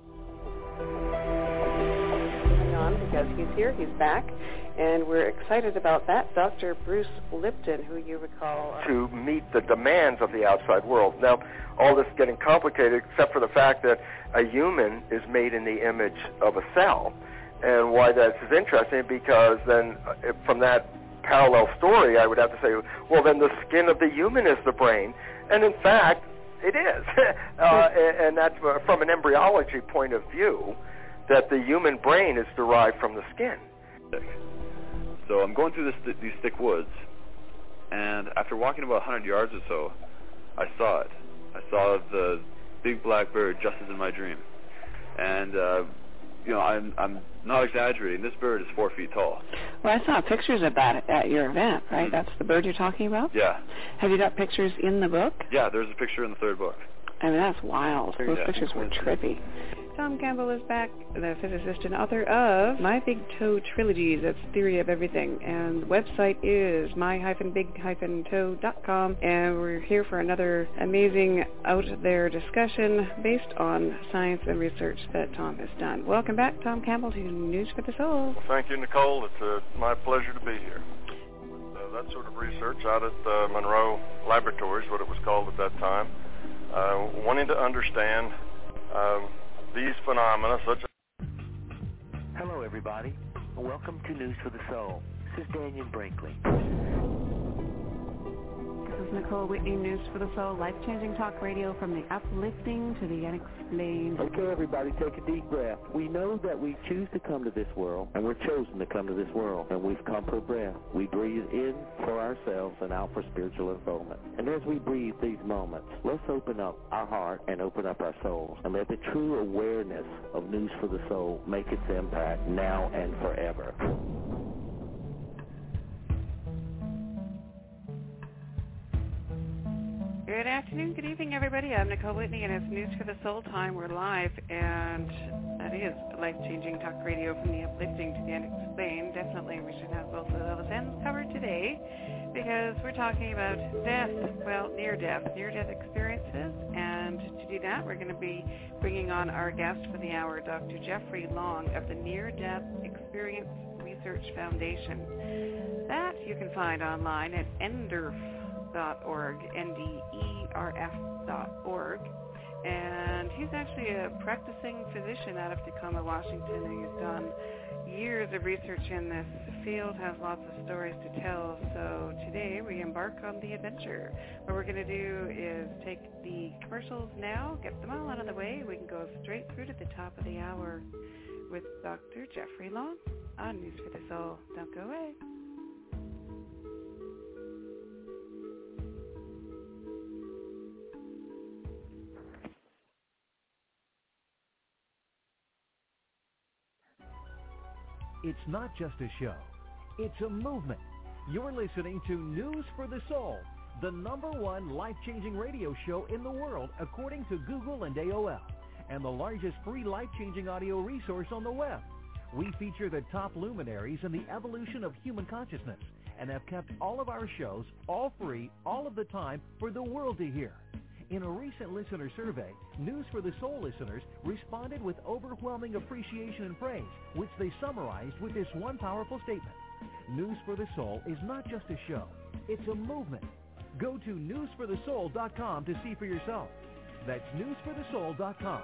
On because he's here, he's back, and we're excited about that. Doctor Bruce Lipton, who you recall... Uh, to meet the demands of the outside world. Now, all this is getting complicated except for the fact that a human is made in the image of a cell. And why that's interesting, because then uh, from that parallel story, I would have to say, well, then the skin of the human is the brain. And in fact, it is. uh, and, and that's uh, from an embryology point of view, that the human brain is derived from the skin. So I'm going through this, these thick woods, and after walking about one hundred yards or so, I saw it. I saw the big black bird just as in my dream. And, uh, you know, I'm, I'm not exaggerating. This bird is four feet tall. Well, I saw pictures of that at your event, right? Mm-hmm. That's the bird you're talking about? Yeah. Have you got pictures in the book? Yeah, there's a picture in the third book. I mean, that's wild. Those yeah. pictures were trippy. Tom Campbell is back, the physicist and author of My Big Toe Trilogies. That's Theory of Everything. And the website is my dash big dash toe dot com. And we're here for another amazing out-there discussion based on science and research that Tom has done. Welcome back, Tom Campbell, to News for the Soul. Well, thank you, Nicole. It's uh, my pleasure to be here. With uh, that sort of research out at uh, Monroe Laboratories, what it was called at that time, uh, wanting to understand um, these phenomena such as... Hello, everybody. Welcome to News for the Soul. This is Daniel Brinkley. This is Nicole Whitney, News for the Soul, life-changing talk radio from the uplifting to the unexplained. Okay, everybody, take a deep breath. We know that we choose to come to this world, and we're chosen to come to this world, and we've come for breath. We breathe in for ourselves and out for spiritual unfoldment. And as we breathe these moments, let's open up our heart and open up our souls, and let the true awareness of News for the Soul make its impact now and forever. Good afternoon, good evening, everybody. I'm Nicole Whitney, and it's News for the Soul time. We're live, and that is life-changing talk radio from the uplifting to the unexplained. Definitely, we should have both of those ends covered today, because we're talking about death, well, near-death, near-death experiences, and to do that, we're going to be bringing on our guest for the hour, Doctor Jeffrey Long of the Near-Death Experience Research Foundation. That you can find online at Enderf dot org, N D E R F dot org, and he's actually a practicing physician out of Tacoma, Washington, and he's done years of research in this field, has lots of stories to tell. So today we embark on the adventure. What we're going to do is take the commercials now, get them all out of the way. We can go straight through to the top of the hour with Doctor Jeffrey Long on News for the Soul. Don't go away. It's not just a show. It's a movement. You're listening to News for the Soul, the number one life-changing radio show in the world, according to Google and A O L, and the largest free life-changing audio resource on the web. We feature the top luminaries in the evolution of human consciousness and have kept all of our shows all free, all of the time, for the world to hear. In a recent listener survey, News for the Soul listeners responded with overwhelming appreciation and praise, which they summarized with this one powerful statement. News for the Soul is not just a show, it's a movement. Go to news for the soul dot com to see for yourself. That's news for the soul dot com.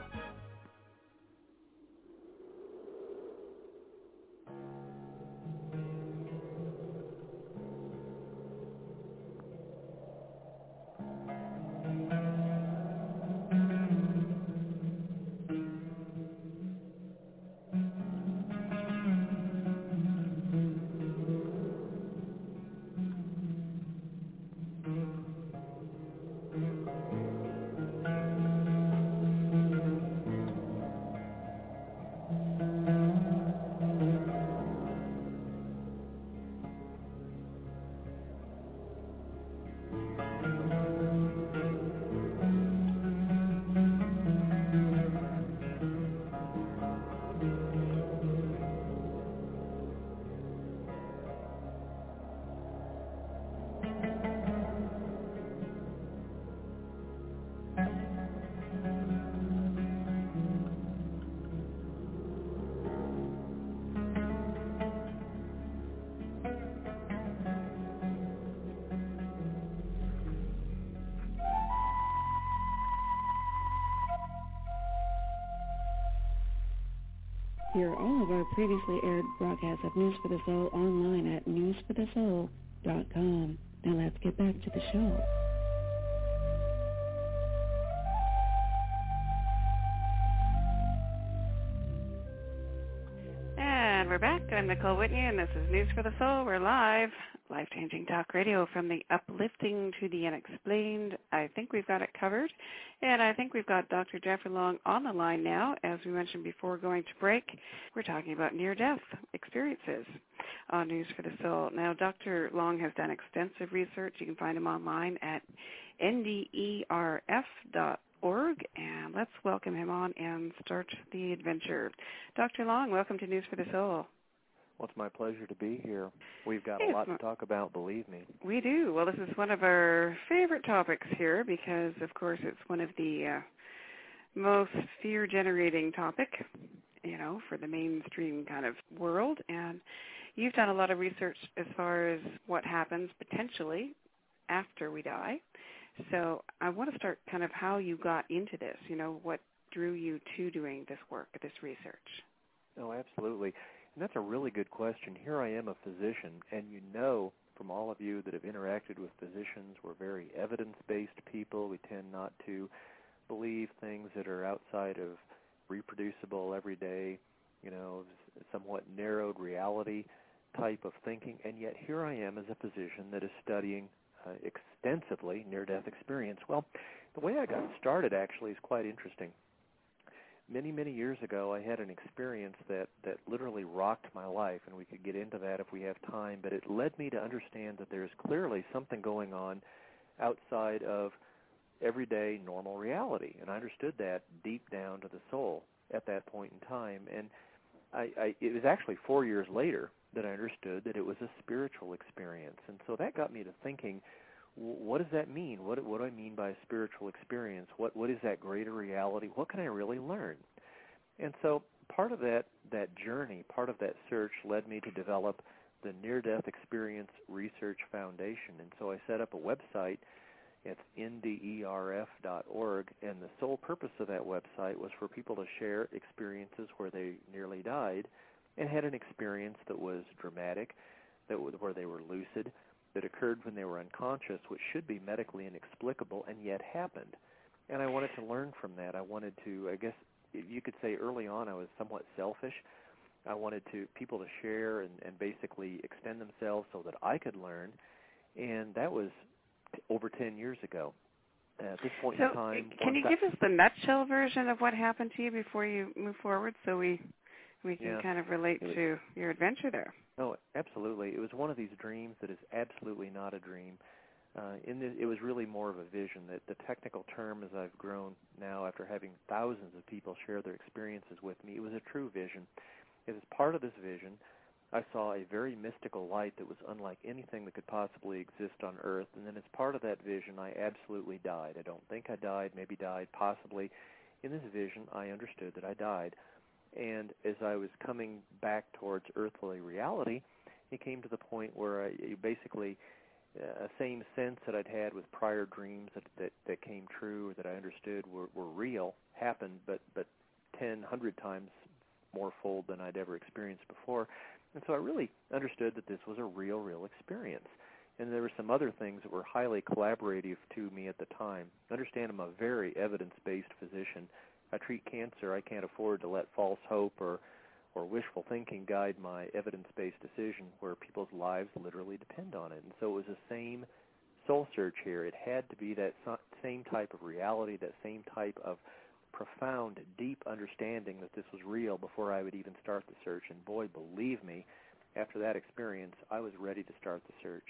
Hear all of our previously aired broadcasts of News for the Soul online at news for the soul dot com. Now let's get back to the show. And we're back. I'm Nicole Whitney, and this is News for the Soul. We're live. Life-changing talk radio from the uplifting to the unexplained. I think we've got it covered. And I think we've got Doctor Jeffrey Long on the line now. As we mentioned before going to break, we're talking about near-death experiences on News for the Soul. Now, Doctor Long has done extensive research. You can find him online at N D E R F dot org. And let's welcome him on and start the adventure. Doctor Long, welcome to News for the Soul. Well, it's my pleasure to be here. We've got a lot to talk about, believe me. We do. Well, this is one of our favorite topics here because, of course, it's one of the uh, most fear-generating topic, you know, for the mainstream kind of world. And you've done a lot of research as far as what happens potentially after we die. So I want to start kind of how you got into this, you know, what drew you to doing this work, this research. Oh, absolutely. And that's a really good question. Here I am, a physician, and you know from all of you that have interacted with physicians. We're very evidence-based people. We tend not to believe things that are outside of reproducible, everyday, you know, somewhat narrowed reality type of thinking. And yet here I am as a physician that is studying uh, extensively near-death experience. Well, the way I got started actually is quite interesting. Many, many years ago, I had an experience that, that literally rocked my life, and we could get into that if we have time, but it led me to understand that there's clearly something going on outside of everyday normal reality, and I understood that deep down to the soul at that point in time. And I, I, it was actually four years later that I understood that it was a spiritual experience, and so that got me to thinking, what does that mean? What, what do I mean by a spiritual experience? What what is that greater reality? What can I really learn? And so part of that, that journey, part of that search led me to develop the Near-Death Experience Research Foundation. And so I set up a website. It's N D E R F dot org, and the sole purpose of that website was for people to share experiences where they nearly died and had an experience that was dramatic, that was, where they were lucid, that occurred when they were unconscious, which should be medically inexplicable, and yet happened. And I wanted to learn from that. I wanted to, I guess you could say early on I was somewhat selfish. I wanted to people to share and, and basically extend themselves so that I could learn, and that was t- over ten years ago. At this point so in time... Can you give us the nutshell version of what happened to you before you move forward so we we can yeah. kind of relate to your adventure there? Oh, absolutely. It was one of these dreams that is absolutely not a dream. Uh, in the, it was really more of a vision. That the technical term, as I've grown now after having thousands of people share their experiences with me, it was a true vision. As part of this vision, I saw a very mystical light that was unlike anything that could possibly exist on Earth. And then as part of that vision, I absolutely died. I don't think I died, maybe died, possibly. In this vision, I understood that I died. And as I was coming back towards earthly reality, it came to the point where I basically a uh, same sense that I'd had with prior dreams that, that, that came true, or that I understood were, were real, happened, but, but ten, hundred times more fold than I'd ever experienced before. And so I really understood that this was a real, real experience. And there were some other things that were highly collaborative to me at the time. Understand I'm a very evidence-based physician. I treat cancer. I can't afford to let false hope or, or wishful thinking guide my evidence-based decision where people's lives literally depend on it. And so it was the same soul search here. It had to be that same type of reality, that same type of profound, deep understanding that this was real before I would even start the search. And boy, believe me, after that experience, I was ready to start the search.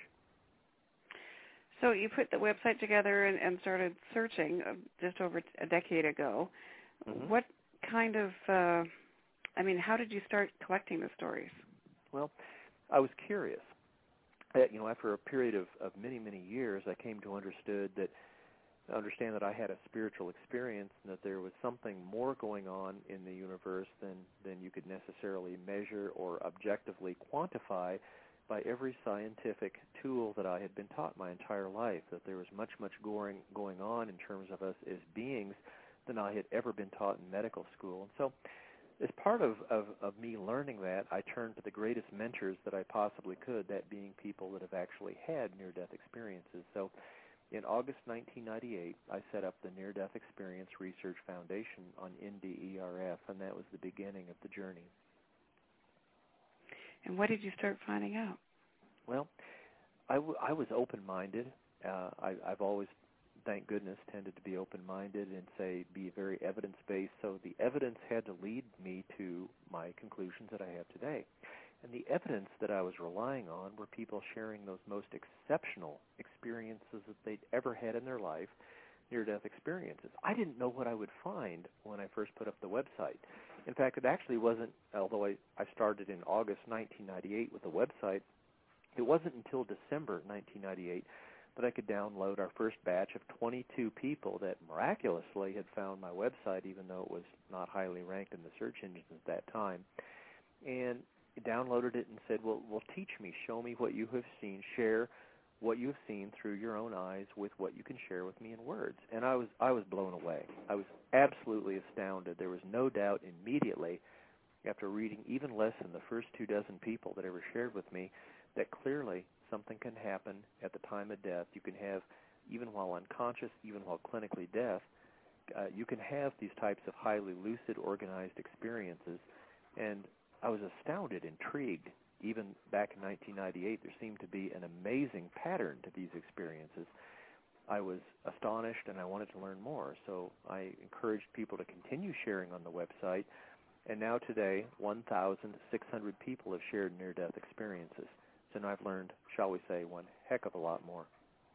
So you put the website together and, and started searching just over a decade ago. Mm-hmm. What kind of, uh, I mean, how did you start collecting the stories? Well, I was curious. Uh, you know, after a period of, of many, many years, I came to understood that, understand that I had a spiritual experience and that there was something more going on in the universe than, than you could necessarily measure or objectively quantify by every scientific tool that I had been taught my entire life, that there was much, much going, going on in terms of us as beings than I had ever been taught in medical school. And so as part of, of, of me learning that, I turned to the greatest mentors that I possibly could, that being people that have actually had near-death experiences. So in August nineteen ninety-eight, I set up the Near-Death Experience Research Foundation on N D E R F, and that was the beginning of the journey. And what did you start finding out? Well, I, w- I was open-minded. Uh, I, I've always, thank goodness, tended to be open-minded and say be very evidence-based. So the evidence had to lead me to my conclusions that I have today. And the evidence that I was relying on were people sharing those most exceptional experiences that they'd ever had in their life, near-death experiences. I didn't know what I would find when I first put up the website. In fact, it actually wasn't, although I, I started in August nineteen ninety-eight with the website, it wasn't until December nineteen ninety-eight that I could download our first batch of twenty-two people that miraculously had found my website, even though it was not highly ranked in the search engines at that time. And downloaded it and said, well, well, teach me, show me what you have seen, share what you have seen through your own eyes with what you can share with me in words. And I was I was blown away. I was absolutely astounded. There was no doubt immediately after reading even less than the first two dozen people that ever shared with me, that clearly something can happen at the time of death. You can have, even while unconscious, even while clinically deaf, uh, you can have these types of highly lucid, organized experiences. And I was astounded, intrigued. Even back in nineteen ninety-eight, there seemed to be an amazing pattern to these experiences. I was astonished, and I wanted to learn more. So I encouraged people to continue sharing on the website. And now today, one thousand six hundred people have shared near-death experiences. So now I've learned, shall we say, one heck of a lot more.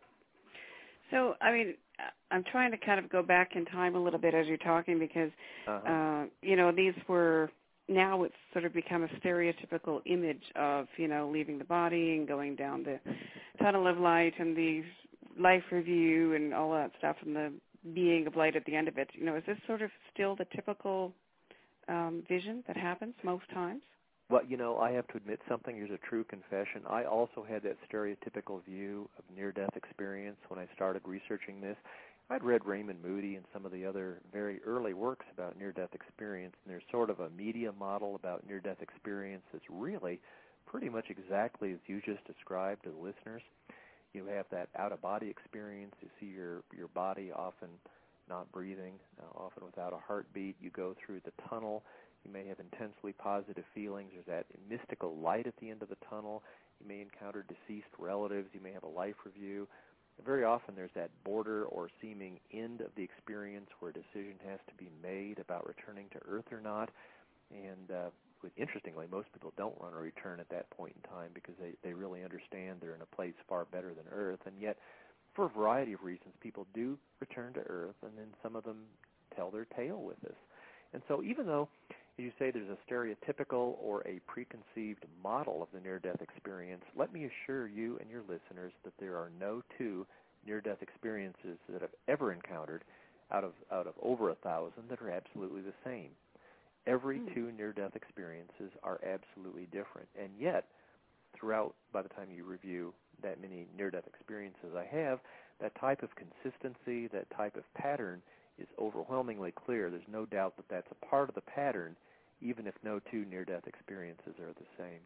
So, I mean, I'm trying to kind of go back in time a little bit as you're talking because, uh-huh. uh, you know, these were, now it's sort of become a stereotypical image of, you know, leaving the body and going down the tunnel of light and the life review and all that stuff and the being of light at the end of it. You know, is this sort of still the typical um, vision that happens most times? Well, you know, I have to admit something. Here's a true confession. I also had that stereotypical view of near-death experience when I started researching this. I'd read Raymond Moody and some of the other very early works about near-death experience, and there's sort of a media model about near-death experience that's really pretty much exactly as you just described to the listeners. You have that out-of-body experience. You see your, your body often not breathing, uh, often without a heartbeat. You go through the tunnel. You may have intensely positive feelings. There's that mystical light at the end of the tunnel. You may encounter deceased relatives. You may have a life review. Very often there's that border or seeming end of the experience where a decision has to be made about returning to Earth or not. And uh, interestingly, most people don't want to return at that point in time because they, they really understand they're in a place far better than Earth. And yet, for a variety of reasons, people do return to Earth, and then some of them tell their tale with us. And so even though, as you say, there's a stereotypical or a preconceived model of the near-death experience, let me assure you and your listeners that there are no two near-death experiences that I've ever encountered out of out of over a thousand that are absolutely the same. Every mm. two near-death experiences are absolutely different. And yet, throughout, by the time you review that many near-death experiences I have, that type of consistency, that type of pattern is overwhelmingly clear. There's no doubt that that's a part of the pattern, even if no two near-death experiences are the same.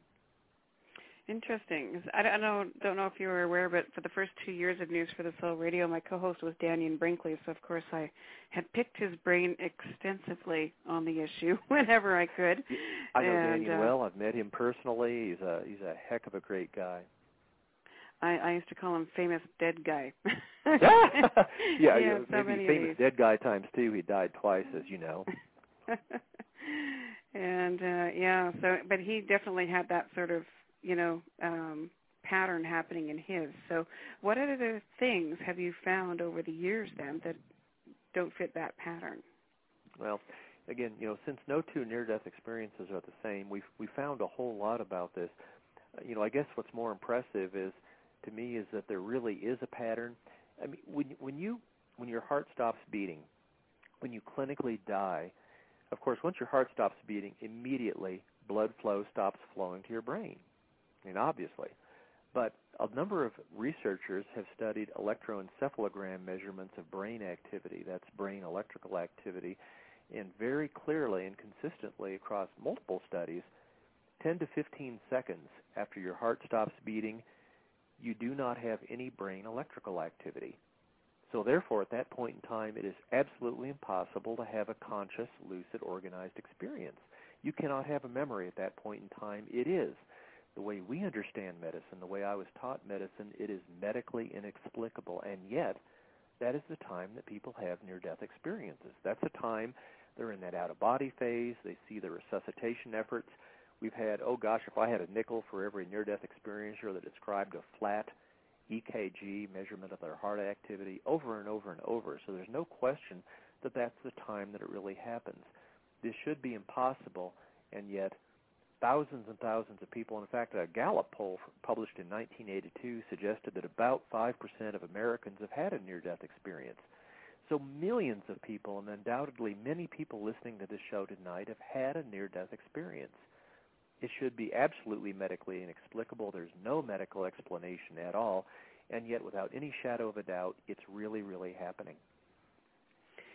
Interesting. I don't know, don't know if you were aware, but for the first two years of News for the Soul Radio, my co-host was Dannion Brinkley, so of course I had picked his brain extensively on the issue whenever I could. I know and, Dannion uh, well. I've met him personally. He's a he's a heck of a great guy. I, I used to call him famous dead guy. yeah, yeah, yeah so maybe famous dead guy times two. He died twice, as you know. and uh, yeah, so but he definitely had that sort of, you know, um, pattern happening in his. So what other things have you found over the years then that don't fit that pattern? Well, again, you know, since no two near-death experiences are the same, we've we found a whole lot about this. Uh, you know, I guess what's more impressive is, to me, is that there really is a pattern. I mean, when when you when your heart stops beating, when you clinically die, of course, once your heart stops beating, immediately blood flow stops flowing to your brain. I mean, obviously. But a number of researchers have studied electroencephalogram measurements of brain activity, that's brain electrical activity, and very clearly and consistently across multiple studies, ten to fifteen seconds after your heart stops beating, you do not have any brain electrical activity. So therefore, at that point in time, it is absolutely impossible to have a conscious, lucid, organized experience. You cannot have a memory at that point in time. It is. The way we understand medicine, the way I was taught medicine, it is medically inexplicable, and yet that is the time that people have near-death experiences. That's the time they're in that out-of-body phase. They see the resuscitation efforts. We've had, oh gosh, if I had a nickel for every near-death experiencer that described a flat E K G measurement of their heart activity over and over and over. So there's no question that that's the time that it really happens. This should be impossible, and yet thousands and thousands of people, in fact, a Gallup poll published in nineteen eighty-two suggested that about five percent of Americans have had a near-death experience. So millions of people, and undoubtedly many people listening to this show tonight, have had a near-death experience. It should be absolutely medically inexplicable. There's no medical explanation at all, and yet without any shadow of a doubt, it's really, really happening.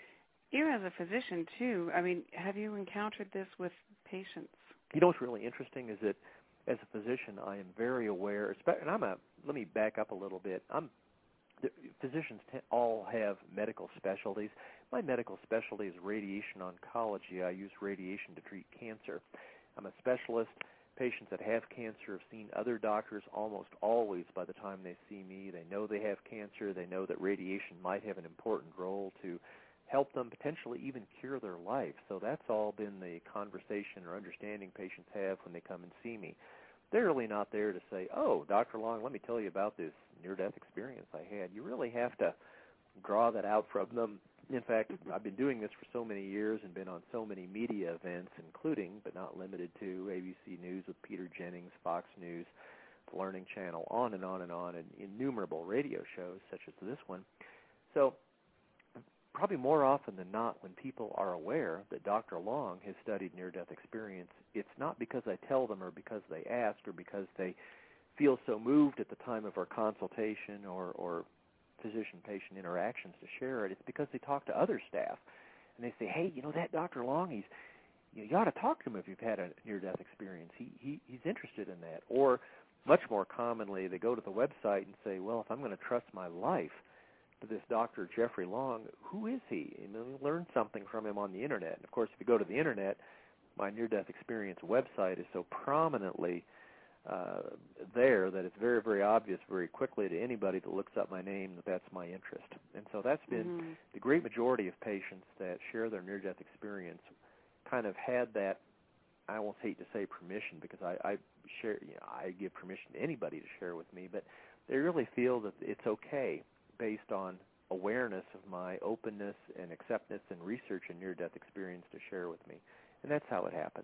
You as a physician, too, I mean, have you encountered this with patients? You know what's really interesting is that as a physician, I am very aware, and I'm a, let me back up a little bit. I'm, the physicians t- all have medical specialties. My medical specialty is radiation oncology. I use radiation to treat cancer. I'm a specialist. Patients that have cancer have seen other doctors almost always by the time they see me. They know they have cancer. They know that radiation might have an important role to help them potentially even cure their life. So that's all been the conversation or understanding patients have when they come and see me. They're really not there to say, oh, Doctor Long, let me tell you about this near-death experience I had. You really have to draw that out from them. In fact, I've been doing this for so many years and been on so many media events, including, but not limited to, A B C News with Peter Jennings, Fox News, the Learning Channel, on and on and on, and innumerable radio shows such as this one. So probably more often than not, when people are aware that Doctor Long has studied near-death experience, it's not because I tell them or because they ask or because they feel so moved at the time of our consultation or, or physician-patient interactions to share it. It's because they talk to other staff, and they say, hey, you know, that Doctor Long, he's, you, know, you ought to talk to him if you've had a near-death experience. He, he He's interested in that. Or much more commonly, they go to the website and say, well, if I'm going to trust my life to this Doctor Jeffrey Long, who is he? And then learn something from him on the Internet. And, of course, if you go to the Internet, my near-death experience website is so prominently uh, there that it's very, very obvious very quickly to anybody that looks up my name that that's my interest. And so that's been mm-hmm. the great majority of patients that share their near-death experience kind of had that, I almost hate to say permission because I, I share, you know, I give permission to anybody to share with me, but they really feel that it's okay based on awareness of my openness and acceptance and research and near-death experience to share with me. And that's how it happens.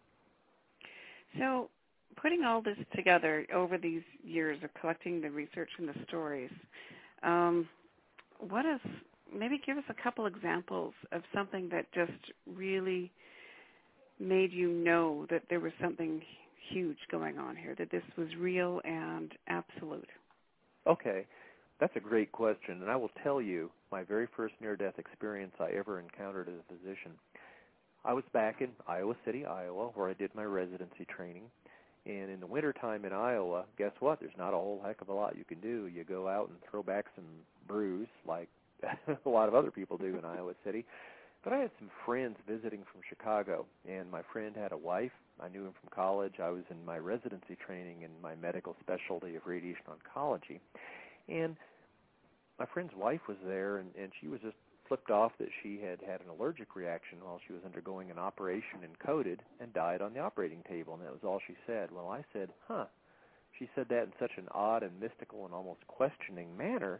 So putting all this together over these years of collecting the research and the stories, um, what is, maybe give us a couple examples of something that just really made you know that there was something huge going on here, that this was real and absolute. Okay. That's a great question, and I will tell you my very first near-death experience I ever encountered as a physician. I was back in Iowa City, Iowa, where I did my residency training, and in the wintertime in Iowa, guess what? There's not a whole heck of a lot you can do. You go out and throw back some brews like a lot of other people do in Iowa City. But I had some friends visiting from Chicago, and my friend had a wife. I knew him from college. I was in my residency training in my medical specialty of radiation oncology. And my friend's wife was there, and, and she was just flipped off that she had had an allergic reaction while she was undergoing an operation and coded and died on the operating table, and that was all she said. Well, I said, huh. She said that in such an odd and mystical and almost questioning manner,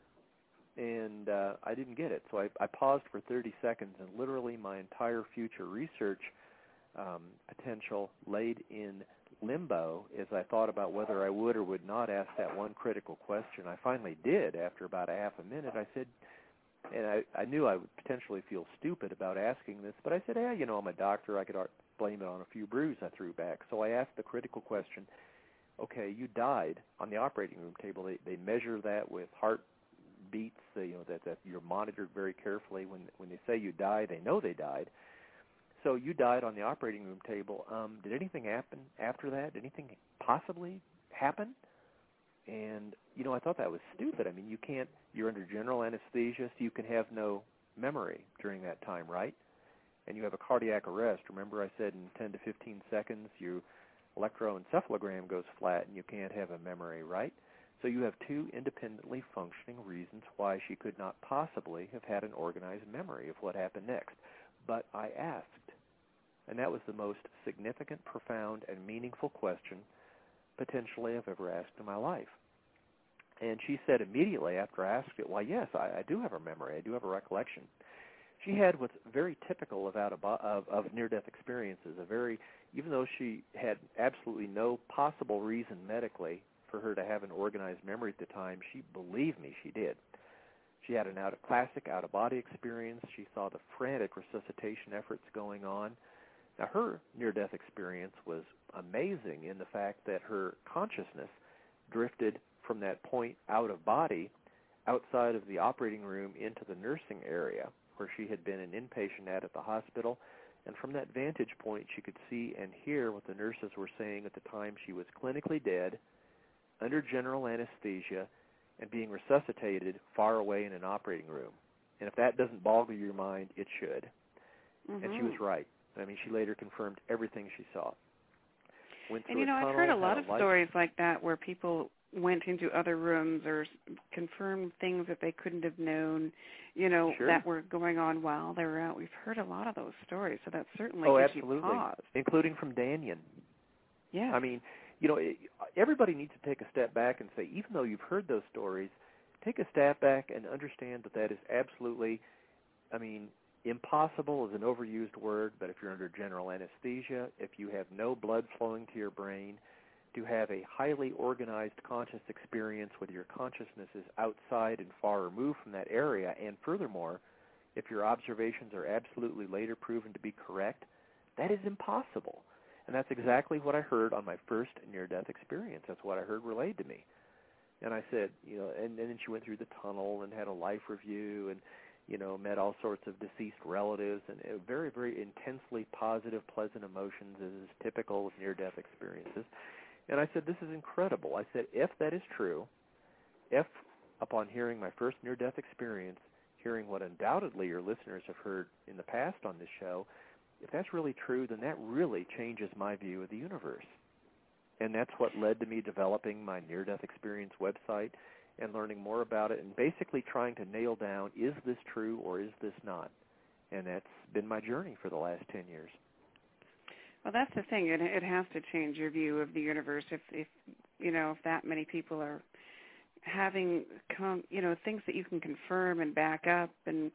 and uh, I didn't get it. So I, I paused for thirty seconds, and literally my entire future research um, potential laid in limbo as I thought about whether I would or would not ask that one critical question. I finally did after about a half a minute. I said, and I, I knew I would potentially feel stupid about asking this, but I said, hey, you know, I'm a doctor. I could blame it on a few brews I threw back. So I asked the critical question, okay, you died on the operating room table. They, they measure that with heart beats, you know, that, that you're monitored very carefully. When, when they say you died, they know they died. So you died on the operating room table. Um, did anything happen after that? Did anything possibly happen? And, you know, I thought that was stupid. I mean, you can't, you're under general anesthesia, so you can have no memory during that time, right? And you have a cardiac arrest. Remember I said in ten to fifteen seconds your electroencephalogram goes flat and you can't have a memory, right? So you have two independently functioning reasons why she could not possibly have had an organized memory of what happened next. But I asked. And that was the most significant, profound, and meaningful question potentially I've ever asked in my life. And she said immediately after I asked it, why, yes, I, I do have a memory. I do have a recollection. She had what's very typical of, out of, of, of near-death experiences, a very, even though she had absolutely no possible reason medically for her to have an organized memory at the time, she believed me she did. She had an out of classic out-of-body experience. She saw the frantic resuscitation efforts going on. Now, her near-death experience was amazing in the fact that her consciousness drifted from that point out of body outside of the operating room into the nursing area where she had been an inpatient at at the hospital. And from that vantage point, she could see and hear what the nurses were saying at the time she was clinically dead, under general anesthesia, and being resuscitated far away in an operating room. And if that doesn't boggle your mind, it should. Mm-hmm. And she was right. I mean, she later confirmed everything she saw. Went and, you know, a I've heard a lot a of life. stories like that where people went into other rooms or confirmed things that they couldn't have known, you know, sure. that were going on while they were out. We've heard a lot of those stories, so that certainly oh, gives absolutely. you pause. Including from Danyan. Yeah. I mean, you know, it, everybody needs to take a step back and say, even though you've heard those stories, take a step back and understand that that is absolutely, I mean, impossible is an overused word, but if you're under general anesthesia, if you have no blood flowing to your brain, to have a highly organized conscious experience where your consciousness is outside and far removed from that area, and furthermore, if your observations are absolutely later proven to be correct, that is impossible. And that's exactly what I heard on my first near-death experience. That's what I heard relayed to me. And I said, you know, and, and then she went through the tunnel and had a life review and, you know, met all sorts of deceased relatives and uh, very, very intensely positive, pleasant emotions as is typical of near-death experiences. And I said, this is incredible. I said, if that is true, if upon hearing my first near-death experience, hearing what undoubtedly your listeners have heard in the past on this show, if that's really true, then that really changes my view of the universe. And that's what led to me developing my near-death experience website and learning more about it and basically trying to nail down, is this true or is this not? And that's been my journey for the last ten years. Well, that's the thing. It, it has to change your view of the universe if, if, you know, if that many people are having, com- you know, things that you can confirm and back up and,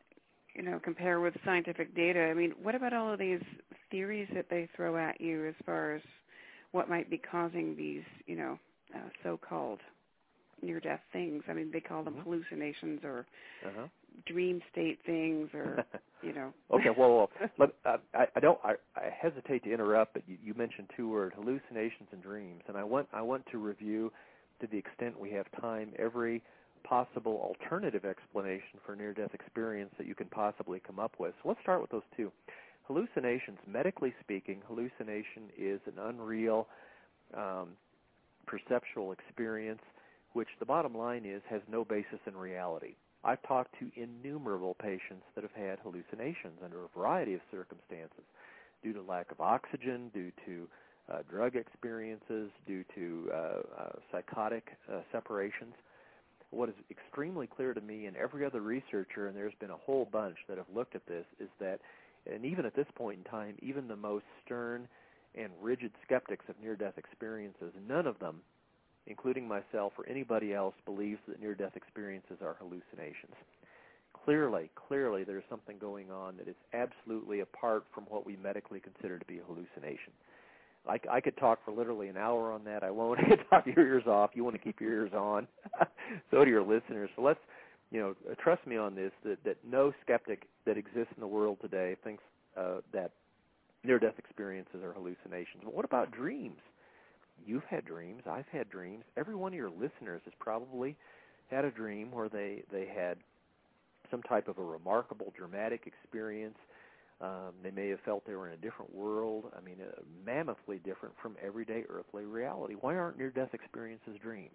you know, compare with scientific data. I mean, what about all of these theories that they throw at you as far as what might be causing these, you know, uh, so-called near-death things? I mean, they call them mm-hmm. hallucinations or uh-huh. dream state things, or you know. Okay, well, well let, uh, I, I don't. I, I hesitate to interrupt, but you, you mentioned two words: hallucinations and dreams, and I want I want to review, to the extent we have time, every possible alternative explanation for near-death experience that you can possibly come up with. So let's start with those two. Hallucinations, medically speaking, hallucination is an unreal um, perceptual experience, which the bottom line is has no basis in reality. I've talked to innumerable patients that have had hallucinations under a variety of circumstances, due to lack of oxygen, due to uh, drug experiences, due to uh, uh, psychotic uh, separations. What is extremely clear to me and every other researcher, and there's been a whole bunch that have looked at this, is that, and even at this point in time, even the most stern and rigid skeptics of near-death experiences, none of them, including myself or anybody else, believes that near-death experiences are hallucinations. Clearly, clearly there's something going on that is absolutely apart from what we medically consider to be a hallucination. I, I could talk for literally an hour on that. I won't. I could talk your ears off. You want to keep your ears on. So do your listeners. So let's, you know, trust me on this, that, that no skeptic that exists in the world today thinks uh, that near-death experiences are hallucinations. But what about dreams? You've had dreams. I've had dreams. Every one of your listeners has probably had a dream where they, they had some type of a remarkable, dramatic experience. Um, they may have felt they were in a different world. I mean, uh, mammothly different from everyday earthly reality. Why aren't near-death experiences dreams?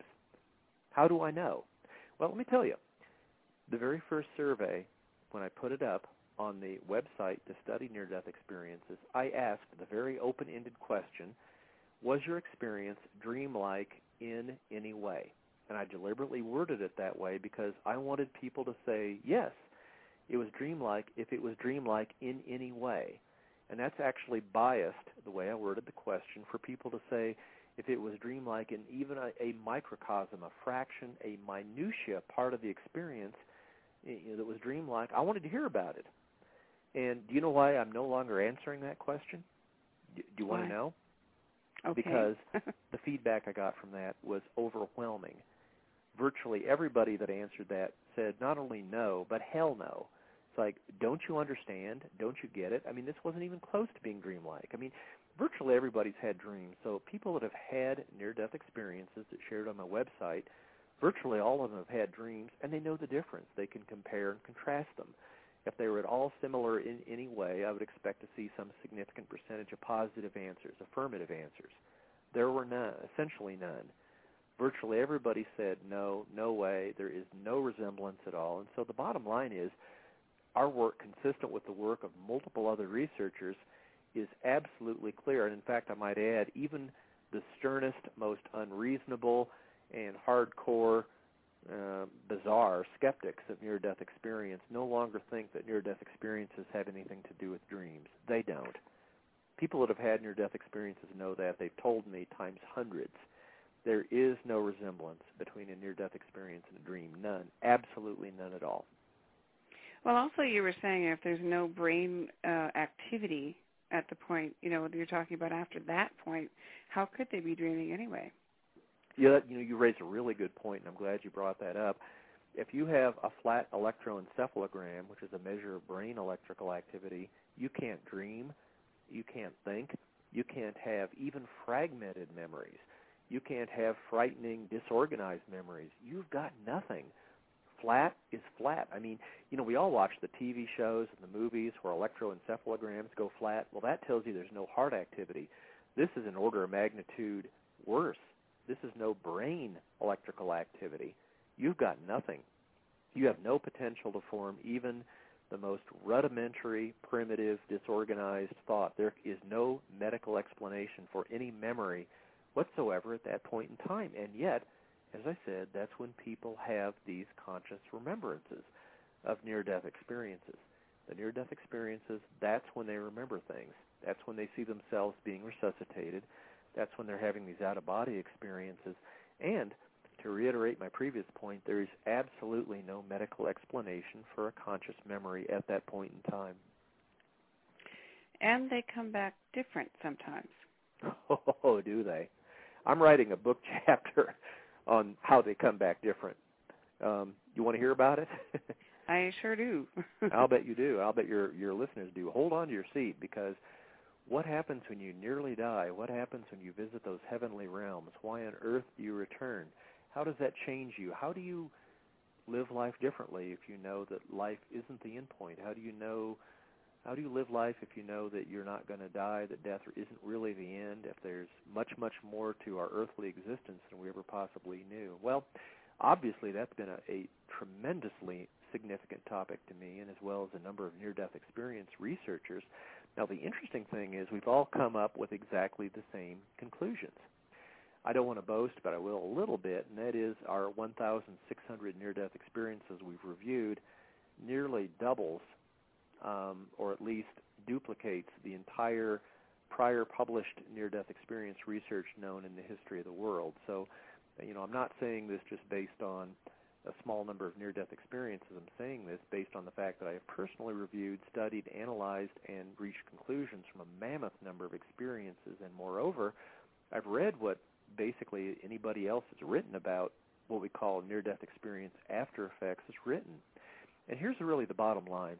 How do I know? Well, let me tell you. The very first survey, when I put it up on the website to study near-death experiences, I asked the very open-ended question, was your experience dreamlike in any way? And I deliberately worded it that way because I wanted people to say, yes, it was dreamlike if it was dreamlike in any way. And that's actually biased, the way I worded the question, for people to say if it was dreamlike in even a, a microcosm, a fraction, a minutia part of the experience, you know, that was dreamlike. I wanted to hear about it. And do you know why I'm no longer answering that question? Do, do you why? want to know? Okay. Because the feedback I got from that was overwhelming. Virtually everybody that answered that said not only no, but hell no. It's like, don't you understand? Don't you get it? I mean, this wasn't even close to being dreamlike. I mean, virtually everybody's had dreams. So people that have had near-death experiences that shared on my website, virtually all of them have had dreams, and they know the difference. They can compare and contrast them. If they were at all similar in any way, I would expect to see some significant percentage of positive answers, affirmative answers. There were none, essentially none. Virtually everybody said, no, no way, there is no resemblance at all. And so the bottom line is, our work, consistent with the work of multiple other researchers, is absolutely clear. And in fact, I might add, even the sternest, most unreasonable and hardcore, uh, bizarre skeptics of near-death experience no longer think that near-death experiences have anything to do with dreams. They don't. People that have had near-death experiences know that. They've told me times hundreds. There is no resemblance between a near-death experience and a dream. None. Absolutely none at all. Well, also you were saying if there's no brain uh, activity at the point, you know, you're talking about after that point, how could they be dreaming anyway? Yeah, you know, you raise a really good point, and I'm glad you brought that up. If you have a flat electroencephalogram, which is a measure of brain electrical activity, you can't dream, you can't think, you can't have even fragmented memories. You can't have frightening, disorganized memories. You've got nothing. Flat is flat. I mean, you know, we all watch the T V shows and the movies where electroencephalograms go flat. Well, that tells you there's no heart activity. This is an order of magnitude worse. This is no brain electrical activity. You've got nothing. You have no potential to form even the most rudimentary, primitive, disorganized thought. There is no medical explanation for any memory whatsoever at that point in time. And yet, as I said, that's when people have these conscious remembrances of near-death experiences. The near-death experiences, that's when they remember things. That's when they see themselves being resuscitated. That's when they're having these out-of-body experiences. And to reiterate my previous point, there is absolutely no medical explanation for a conscious memory at that point in time. And they come back different sometimes. Oh, do they? I'm writing a book chapter on how they come back different. Um, you want to hear about it? I sure do. I'll bet you do. I'll bet your your listeners do. Hold on to your seat, because what happens when you nearly die? What happens when you visit those heavenly realms? Why on earth do you return? How does that change you? How do you live life differently if you know that life isn't the end point? How do you know How do you live life if you know that you're not going to die, that death isn't really the end, if there's much, much more to our earthly existence than we ever possibly knew? Well, obviously that's been a, a tremendously significant topic to me, and as well as a number of near-death experience researchers. Now, the interesting thing is we've all come up with exactly the same conclusions. I don't want to boast, but I will a little bit, and that is our one thousand six hundred near-death experiences we've reviewed nearly doubles Um, or at least duplicates the entire prior published near-death experience research known in the history of the world. So, you know, I'm not saying this just based on a small number of near-death experiences. I'm saying this based on the fact that I have personally reviewed, studied, analyzed, and reached conclusions from a mammoth number of experiences. And moreover, I've read what basically anybody else that's written about what we call near-death experience after effects has written. And here's really the bottom line.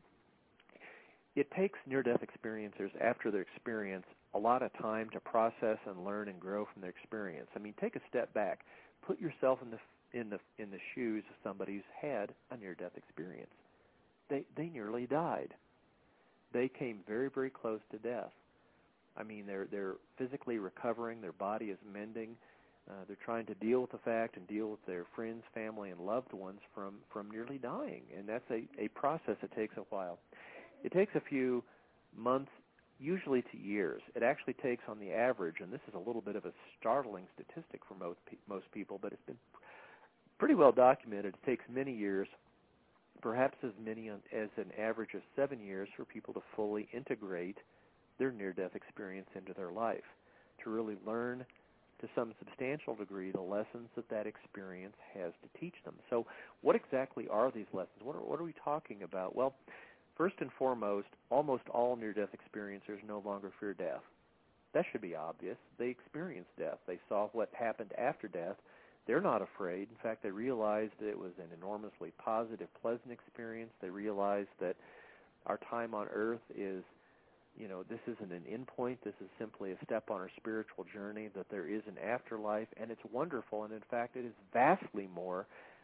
It takes near-death experiencers, after their experience, a lot of time to process and learn and grow from their experience. I mean, take a step back. Put yourself in the in the in the shoes of somebody who's had a near-death experience. They they nearly died. They came very, very close to death. I mean, they're they're physically recovering. Their body is mending. Uh, they're trying to deal with the fact and deal with their friends, family, and loved ones from, from nearly dying. And that's a, a process that takes a while. It takes a few months, usually to years. It actually takes, on the average, and this is a little bit of a startling statistic for most, most people, but it's been pretty well documented. It takes many years, perhaps as many as an average of seven years, for people to fully integrate their near-death experience into their life, to really learn to some substantial degree the lessons that that experience has to teach them. So what exactly are these lessons? What are, what are we talking about? Well, first and foremost, almost all near-death experiencers no longer fear death. That should be obvious. They experienced death. They saw what happened after death. They're not afraid. In fact, they realized that it was an enormously positive, pleasant experience. They realized that our time on earth is, you know, this isn't an end point. This is simply a step on our spiritual journey, that there is an afterlife, and it's wonderful. And, in fact, it is vastly more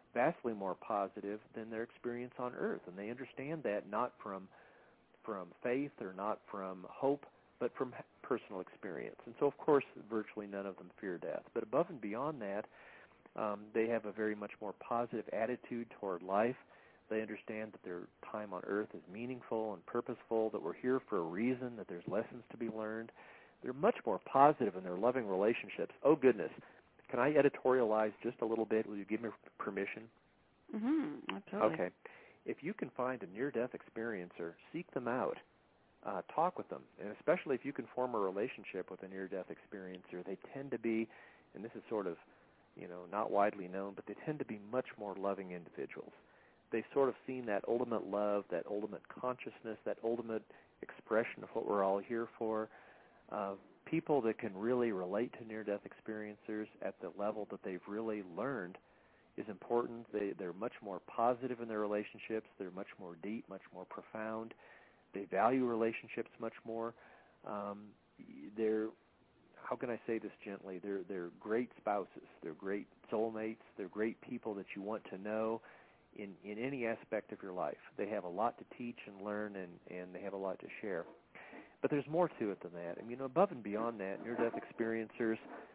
vastly more positive than their experience on Earth, and they understand that not from from faith or not from hope, but from personal experience. And so, of course, virtually none of them fear death. But above and beyond that, um, they have a very much more positive attitude toward life. They understand that their time on Earth is meaningful and purposeful, that we're here for a reason, that there's lessons to be learned. They're much more positive in their loving relationships. Oh, goodness. Can I editorialize just a little bit? Will you give me permission? Mm-hmm. Absolutely. Okay. If you can find a near-death experiencer, seek them out. Uh, talk with them. And especially if you can form a relationship with a near-death experiencer, they tend to be, and this is sort of, you know, not widely known, but they tend to be much more loving individuals. They've sort of seen that ultimate love, that ultimate consciousness, that ultimate expression of what we're all here for. Uh, people that can really relate to near-death experiencers at the level that they've really learned is important. They, they're much more positive in their relationships. They're much more deep, much more profound. They value relationships much more. Um, they're, how can I say this gently? They're, they're great spouses. They're great soulmates. They're great people that you want to know in, in any aspect of your life. They have a lot to teach and learn, and, and they have a lot to share. But there's more to it than that. I mean, above and beyond that, near-death experiencers,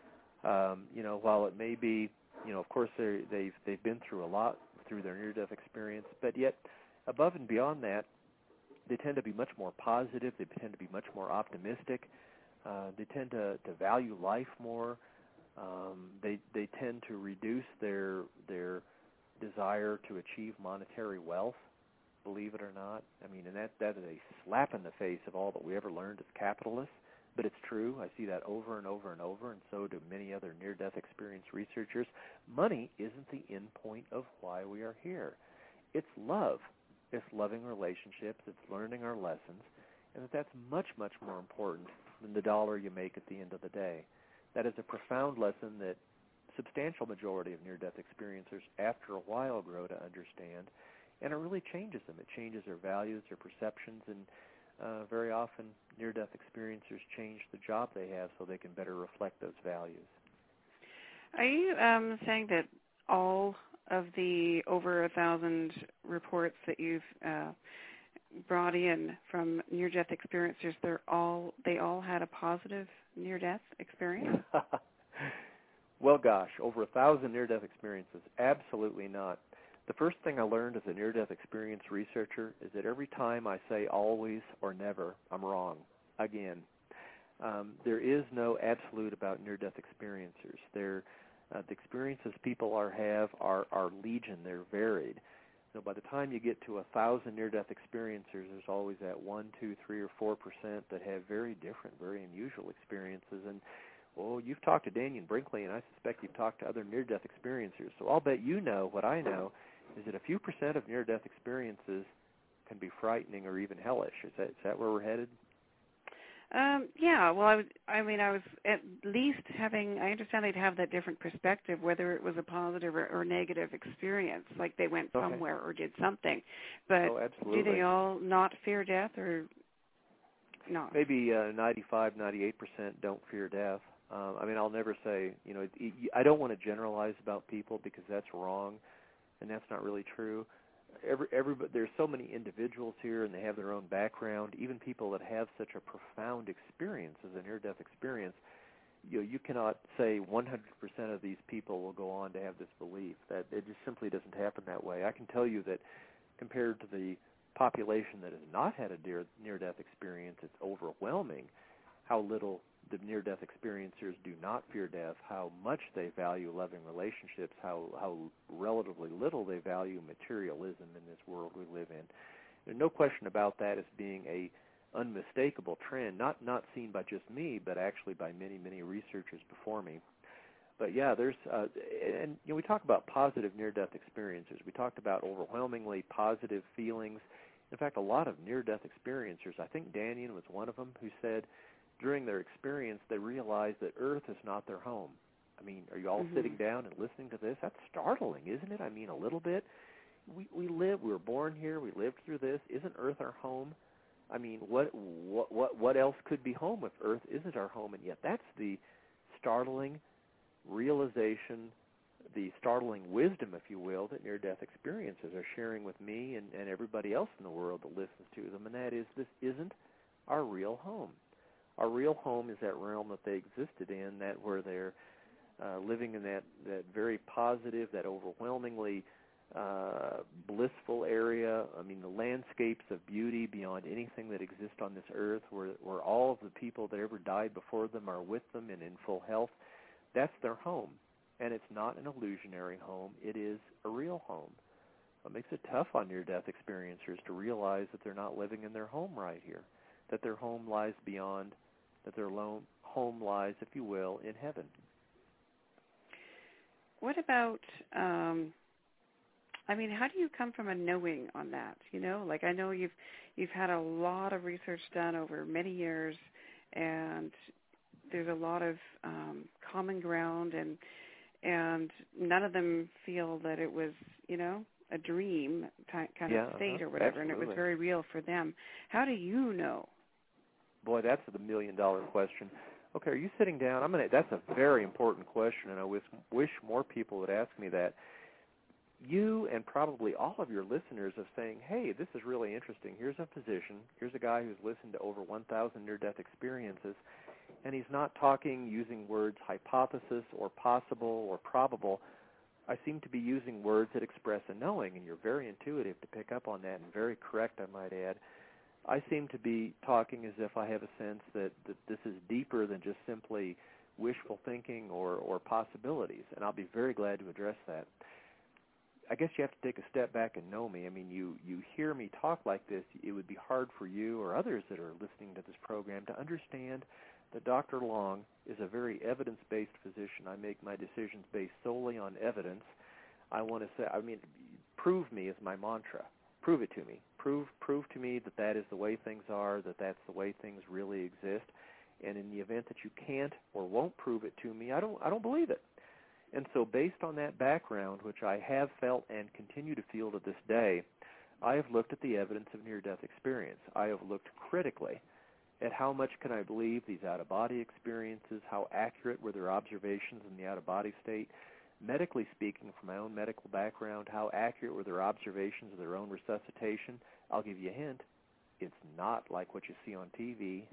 um, you know, while it may be, you know, of course they've they've been through a lot through their near-death experience, but yet above and beyond that, they tend to be much more positive. They tend to be much more optimistic. Uh, they tend to, to value life more. Um, they they tend to reduce their their desire to achieve monetary wealth. Believe it or not. I mean, and that, that is a slap in the face of all that we ever learned as capitalists, but it's true. I see that over and over and over, and so do many other near-death experience researchers. Money isn't the end point of why we are here. It's love. It's loving relationships. It's learning our lessons, and that that's much, much more important than the dollar you make at the end of the day. That is a profound lesson that substantial majority of near-death experiencers after a while grow to understand. And it really changes them. It changes their values, their perceptions, and uh, very often near-death experiencers change the job they have so they can better reflect those values. Are you um, saying that all of the over a thousand reports that you've uh, brought in from near-death experiencers, they're all they all had a positive near-death experience? Well, gosh, over a thousand near-death experiences? Absolutely not. The first thing I learned as a near-death experience researcher is that every time I say always or never, I'm wrong. Again, um, there is no absolute about near-death experiencers. They're, uh, the experiences people are have are, are legion. They're varied. So by the time you get to a thousand near-death experiencers, there's always that one, two, three, or four percent that have very different, very unusual experiences. And well, you've talked to Dannion Brinkley, and I suspect you've talked to other near-death experiencers. So I'll bet you know what I know. Is that a few percent of near-death experiences can be frightening or even hellish? Is that is that where we're headed? Um, yeah. Well, I, was, I mean, I was at least having. I understand they'd have that different perspective, whether it was a positive or, or negative experience, like they went Okay. somewhere or did something. But oh, absolutely. do they all not fear death or not? Maybe uh, ninety-five, ninety-eight percent don't fear death. Um, I mean, I'll never say. You know, it, it, I don't want to generalize about people because that's wrong. And that's not really true. Every, every, there's so many individuals here, and they have their own background. Even people that have such a profound experience as a near-death experience, you know, you cannot say one hundred percent of these people will go on to have this belief. That it just simply doesn't happen that way. I can tell you that compared to the population that has not had a near, near-death experience, it's overwhelming how little the near-death experiencers do not fear death, how much they value loving relationships, how how relatively little they value materialism in this world we live in. There's no question about that as being a unmistakable trend, not not seen by just me, but actually by many, many researchers before me. But yeah, there's, uh, and you know, we talk about positive near-death experiences. We talked about overwhelmingly positive feelings. In fact, a lot of near-death experiencers, I think Dannion was one of them, who said, during their experience, they realized that Earth is not their home. I mean, are you all mm-hmm. sitting down and listening to this? That's startling, isn't it? I mean, a little bit. We we live. We were born here. We lived through this. Isn't Earth our home? I mean, what what what what else could be home if Earth isn't our home? And yet, that's the startling realization the startling wisdom, if you will, that near-death experiences are sharing with me and, and everybody else in the world that listens to them, and that is this isn't our real home. Our real home is that realm that they existed in, that where they're uh, living in that, that very positive, that overwhelmingly uh, blissful area. I mean, the landscapes of beauty beyond anything that exists on this earth, where, where all of the people that ever died before them are with them and in full health. That's their home. And it's not an illusionary home. It is a real home. It makes it tough on near-death experiencers to realize that they're not living in their home right here, that their home lies beyond, that their home lies, if you will, in heaven. What about, um, I mean, how do you come from a knowing on that? You know, like I know you've you've had a lot of research done over many years, and there's a lot of um, common ground, and and none of them feel that it was, you know, a dream kind yeah, of state uh-huh. or whatever, Absolutely. and it was very real for them. How do you know? Boy, that's the million-dollar question. Okay, are you sitting down? I'm gonna. That's a very important question, and I wish, wish more people would ask me that. You and probably all of your listeners are saying, hey, this is really interesting. Here's a physician. Here's a guy who's listened to over one thousand near-death experiences, and he's not talking using words hypothesis or possible or probable. I seem to be using words that express a knowing, and you're very intuitive to pick up on that and very correct, I might add. I seem to be talking as if I have a sense that, that this is deeper than just simply wishful thinking or, or possibilities, and I'll be very glad to address that. I guess you have to take a step back and know me. I mean, you, you hear me talk like this, it would be hard for you or others that are listening to this program to understand that Doctor Long is a very evidence-based physician. I make my decisions based solely on evidence. I want to say, I mean, prove me is my mantra. Prove it to me. Prove prove to me that that is the way things are, that that's the way things really exist. And in the event that you can't or won't prove it to me, I don't I don't believe it. And so based on that background, which I have felt and continue to feel to this day, I have looked at the evidence of near-death experience. I have looked critically at how much can I believe these out-of-body experiences, how accurate were their observations in the out-of-body state, medically speaking, from my own medical background, how accurate were their observations of their own resuscitation. I'll give you a hint. It's not like what you see on T V.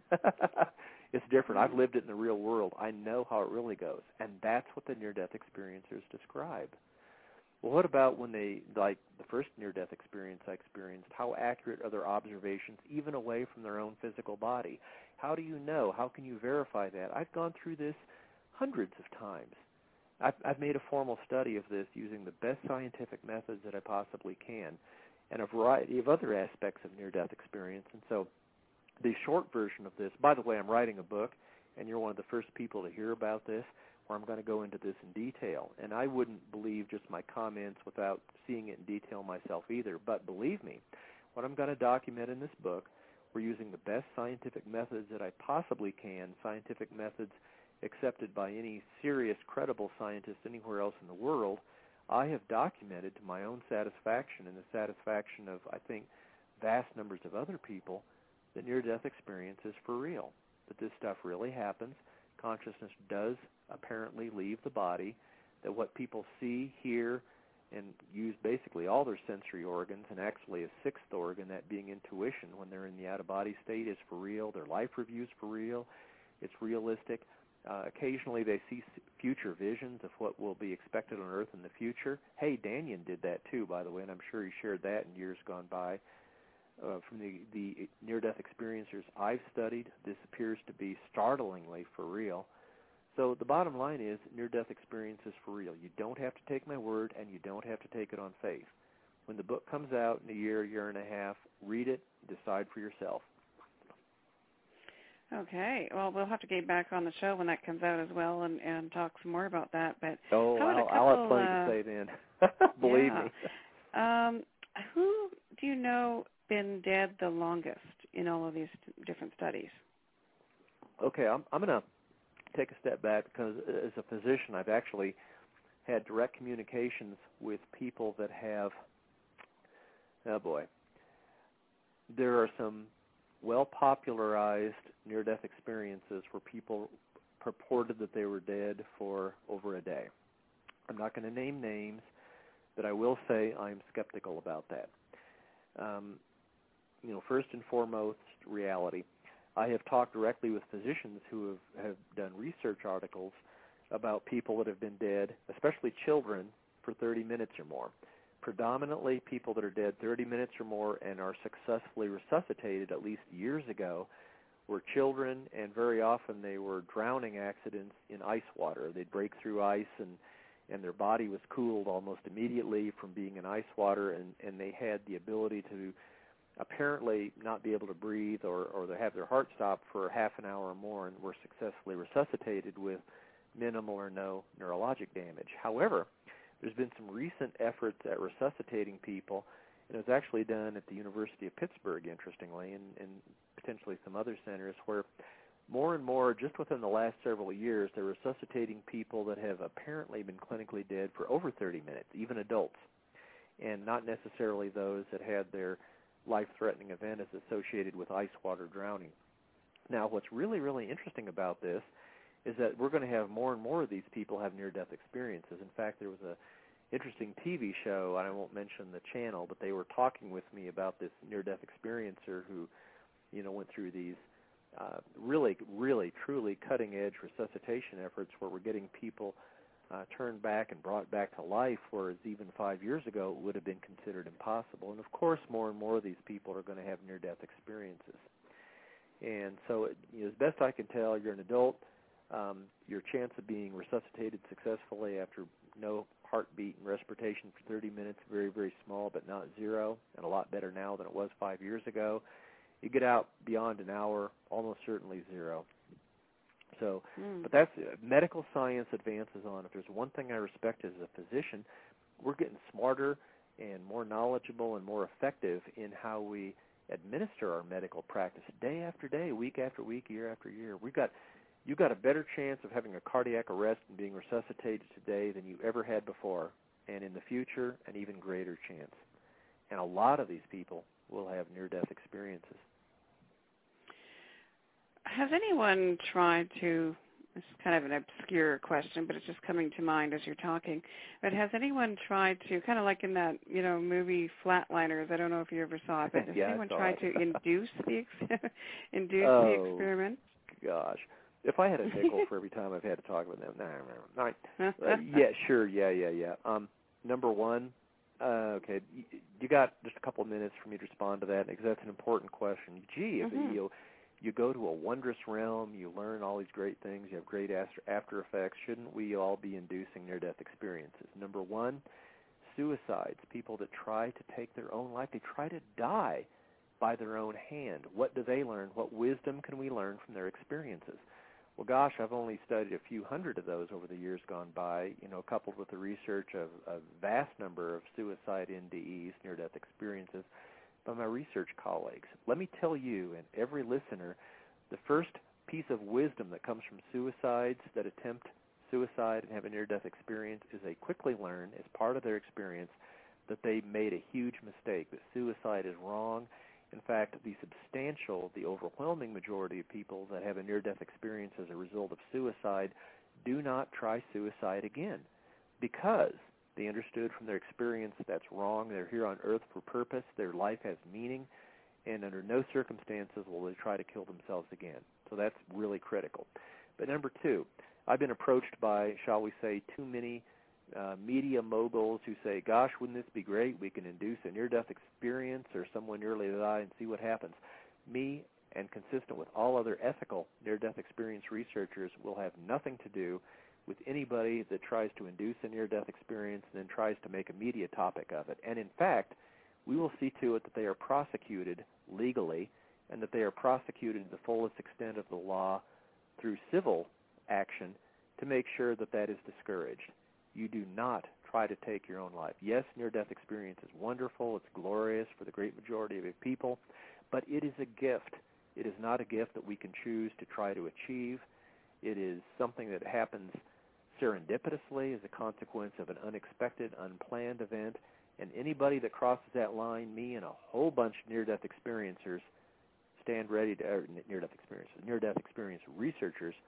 It's different. I've lived it in the real world. I know how it really goes, and that's what the near-death experiencers describe. Well, what about when they, like the first near-death experience I experienced, how accurate are their observations even away from their own physical body? How do you know? How can you verify that? I've gone through this hundreds of times. I've, I've made a formal study of this using the best scientific methods that I possibly can and a variety of other aspects of near-death experience. And so the short version of this, by the way, I'm writing a book, and you're one of the first people to hear about this, where I'm going to go into this in detail. And I wouldn't believe just my comments without seeing it in detail myself either. But believe me, what I'm going to document in this book, we're using the best scientific methods that I possibly can, scientific methods accepted by any serious, credible scientist anywhere else in the world. I have documented to my own satisfaction and the satisfaction of, I think, vast numbers of other people, that near-death experience is for real, that this stuff really happens. Consciousness does apparently leave the body, that what people see, hear, and use basically all their sensory organs, and actually a sixth organ, that being intuition, when they're in the out-of-body state, is for real. Their life review's for real. It's realistic. Uh, occasionally they see future visions of what will be expected on Earth in the future. Hey, Danyan did that too, by the way, and I'm sure he shared that in years gone by. Uh, from the, the near-death experiencers I've studied, this appears to be startlingly for real. So the bottom line is near-death experience is for real. You don't have to take my word, and you don't have to take it on faith. When the book comes out in a year, year and a half, read it, decide for yourself. Okay. Well, we'll have to get back on the show when that comes out as well and, and talk some more about that. But oh, how I'll, couple, I'll have plenty uh, to say then. Believe yeah. me. Um, who do you know been dead the longest in all of these different studies? Okay, I'm, I'm going to take a step back because as a physician, I've actually had direct communications with people that have, oh boy, there are some well-popularized near-death experiences where people purported that they were dead for over a day. I'm not going to name names, but I will say I'm skeptical about that. Um, you know, first and foremost, reality. I have talked directly with physicians who have, have done research articles about people that have been dead, especially children, for thirty minutes or more. Predominantly people that are dead thirty minutes or more and are successfully resuscitated at least years ago were children, and very often they were drowning accidents in ice water. They'd break through ice, and, and their body was cooled almost immediately from being in ice water, and, and they had the ability to apparently not be able to breathe or, or they have their heart stop for half an hour or more and were successfully resuscitated with minimal or no neurologic damage. However, there's been some recent efforts at resuscitating people, and it was actually done at the University of Pittsburgh, interestingly, and, and potentially some other centers, where more and more, just within the last several years, they're resuscitating people that have apparently been clinically dead for over thirty minutes, even adults, and not necessarily those that had their life-threatening event as associated with ice water drowning. Now, what's really, really interesting about this is that we're going to have more and more of these people have near-death experiences. In fact, there was a interesting T V show, and I won't mention the channel, but they were talking with me about this near-death experiencer who, you know, went through these uh, really, really, truly cutting-edge resuscitation efforts where we're getting people uh, turned back and brought back to life, whereas even five years ago it would have been considered impossible. And, of course, more and more of these people are going to have near-death experiences. And so, you know, as best I can tell, you're an adult. Um, your chance of being resuscitated successfully after no heartbeat and respiration for thirty minutes, very, very small, but not zero, and a lot better now than it was five years ago. You get out beyond an hour, almost certainly zero. So, mm. but that's uh, medical science advances on. If there's one thing I respect as a physician, we're getting smarter and more knowledgeable and more effective in how we administer our medical practice day after day, week after week, year after year. We've got You've got a better chance of having a cardiac arrest and being resuscitated today than you ever had before, and in the future, an even greater chance. And a lot of these people will have near-death experiences. Has anyone tried to, this is kind of an obscure question, but it's just coming to mind as you're talking, but has anyone tried to, kind of like in that, you know, movie Flatliners, I don't know if you ever saw it, but has yeah, anyone tried it. to induce the, induce oh, the experiment? Gosh. If I had a nickel for every time I've had to talk with them, no, no, no. Uh, yeah, sure, yeah, yeah, yeah. Um, number one, uh, okay, you, you got just a couple of minutes for me to respond to that, because that's an important question. Gee, if mm-hmm. you you go to a wondrous realm, you learn all these great things, you have great after, after effects, shouldn't we all be inducing near-death experiences? Number one, suicides, people that try to take their own life, they try to die by their own hand. What do they learn? What wisdom can we learn from their experiences? Well, gosh, I've only studied a few hundred of those over the years gone by, you know, coupled with the research of a vast number of suicide N D Es, near-death experiences, by my research colleagues. Let me tell you and every listener, the first piece of wisdom that comes from suicides that attempt suicide and have a near-death experience is they quickly learn, as part of their experience, that they made a huge mistake, that suicide is wrong. In fact, the substantial, the overwhelming majority of people that have a near-death experience as a result of suicide do not try suicide again, because they understood from their experience that's wrong. They're here on earth for purpose. Their life has meaning, and under no circumstances will they try to kill themselves again. So that's really critical. But number two, I've been approached by, shall we say, too many Uh, media moguls who say, gosh, wouldn't this be great? We can induce a near-death experience or someone nearly die and see what happens. Me, and consistent with all other ethical near-death experience researchers, will have nothing to do with anybody that tries to induce a near-death experience and then tries to make a media topic of it. And in fact, we will see to it that they are prosecuted legally and that they are prosecuted to the fullest extent of the law through civil action to make sure that that is discouraged. You do not try to take your own life. Yes, near-death experience is wonderful. It's glorious for the great majority of people, but it is a gift. It is not a gift that we can choose to try to achieve. It is something that happens serendipitously as a consequence of an unexpected, unplanned event, and anybody that crosses that line, me and a whole bunch of near-death experiencers stand ready to, or near-death experiences, near-death experience researchers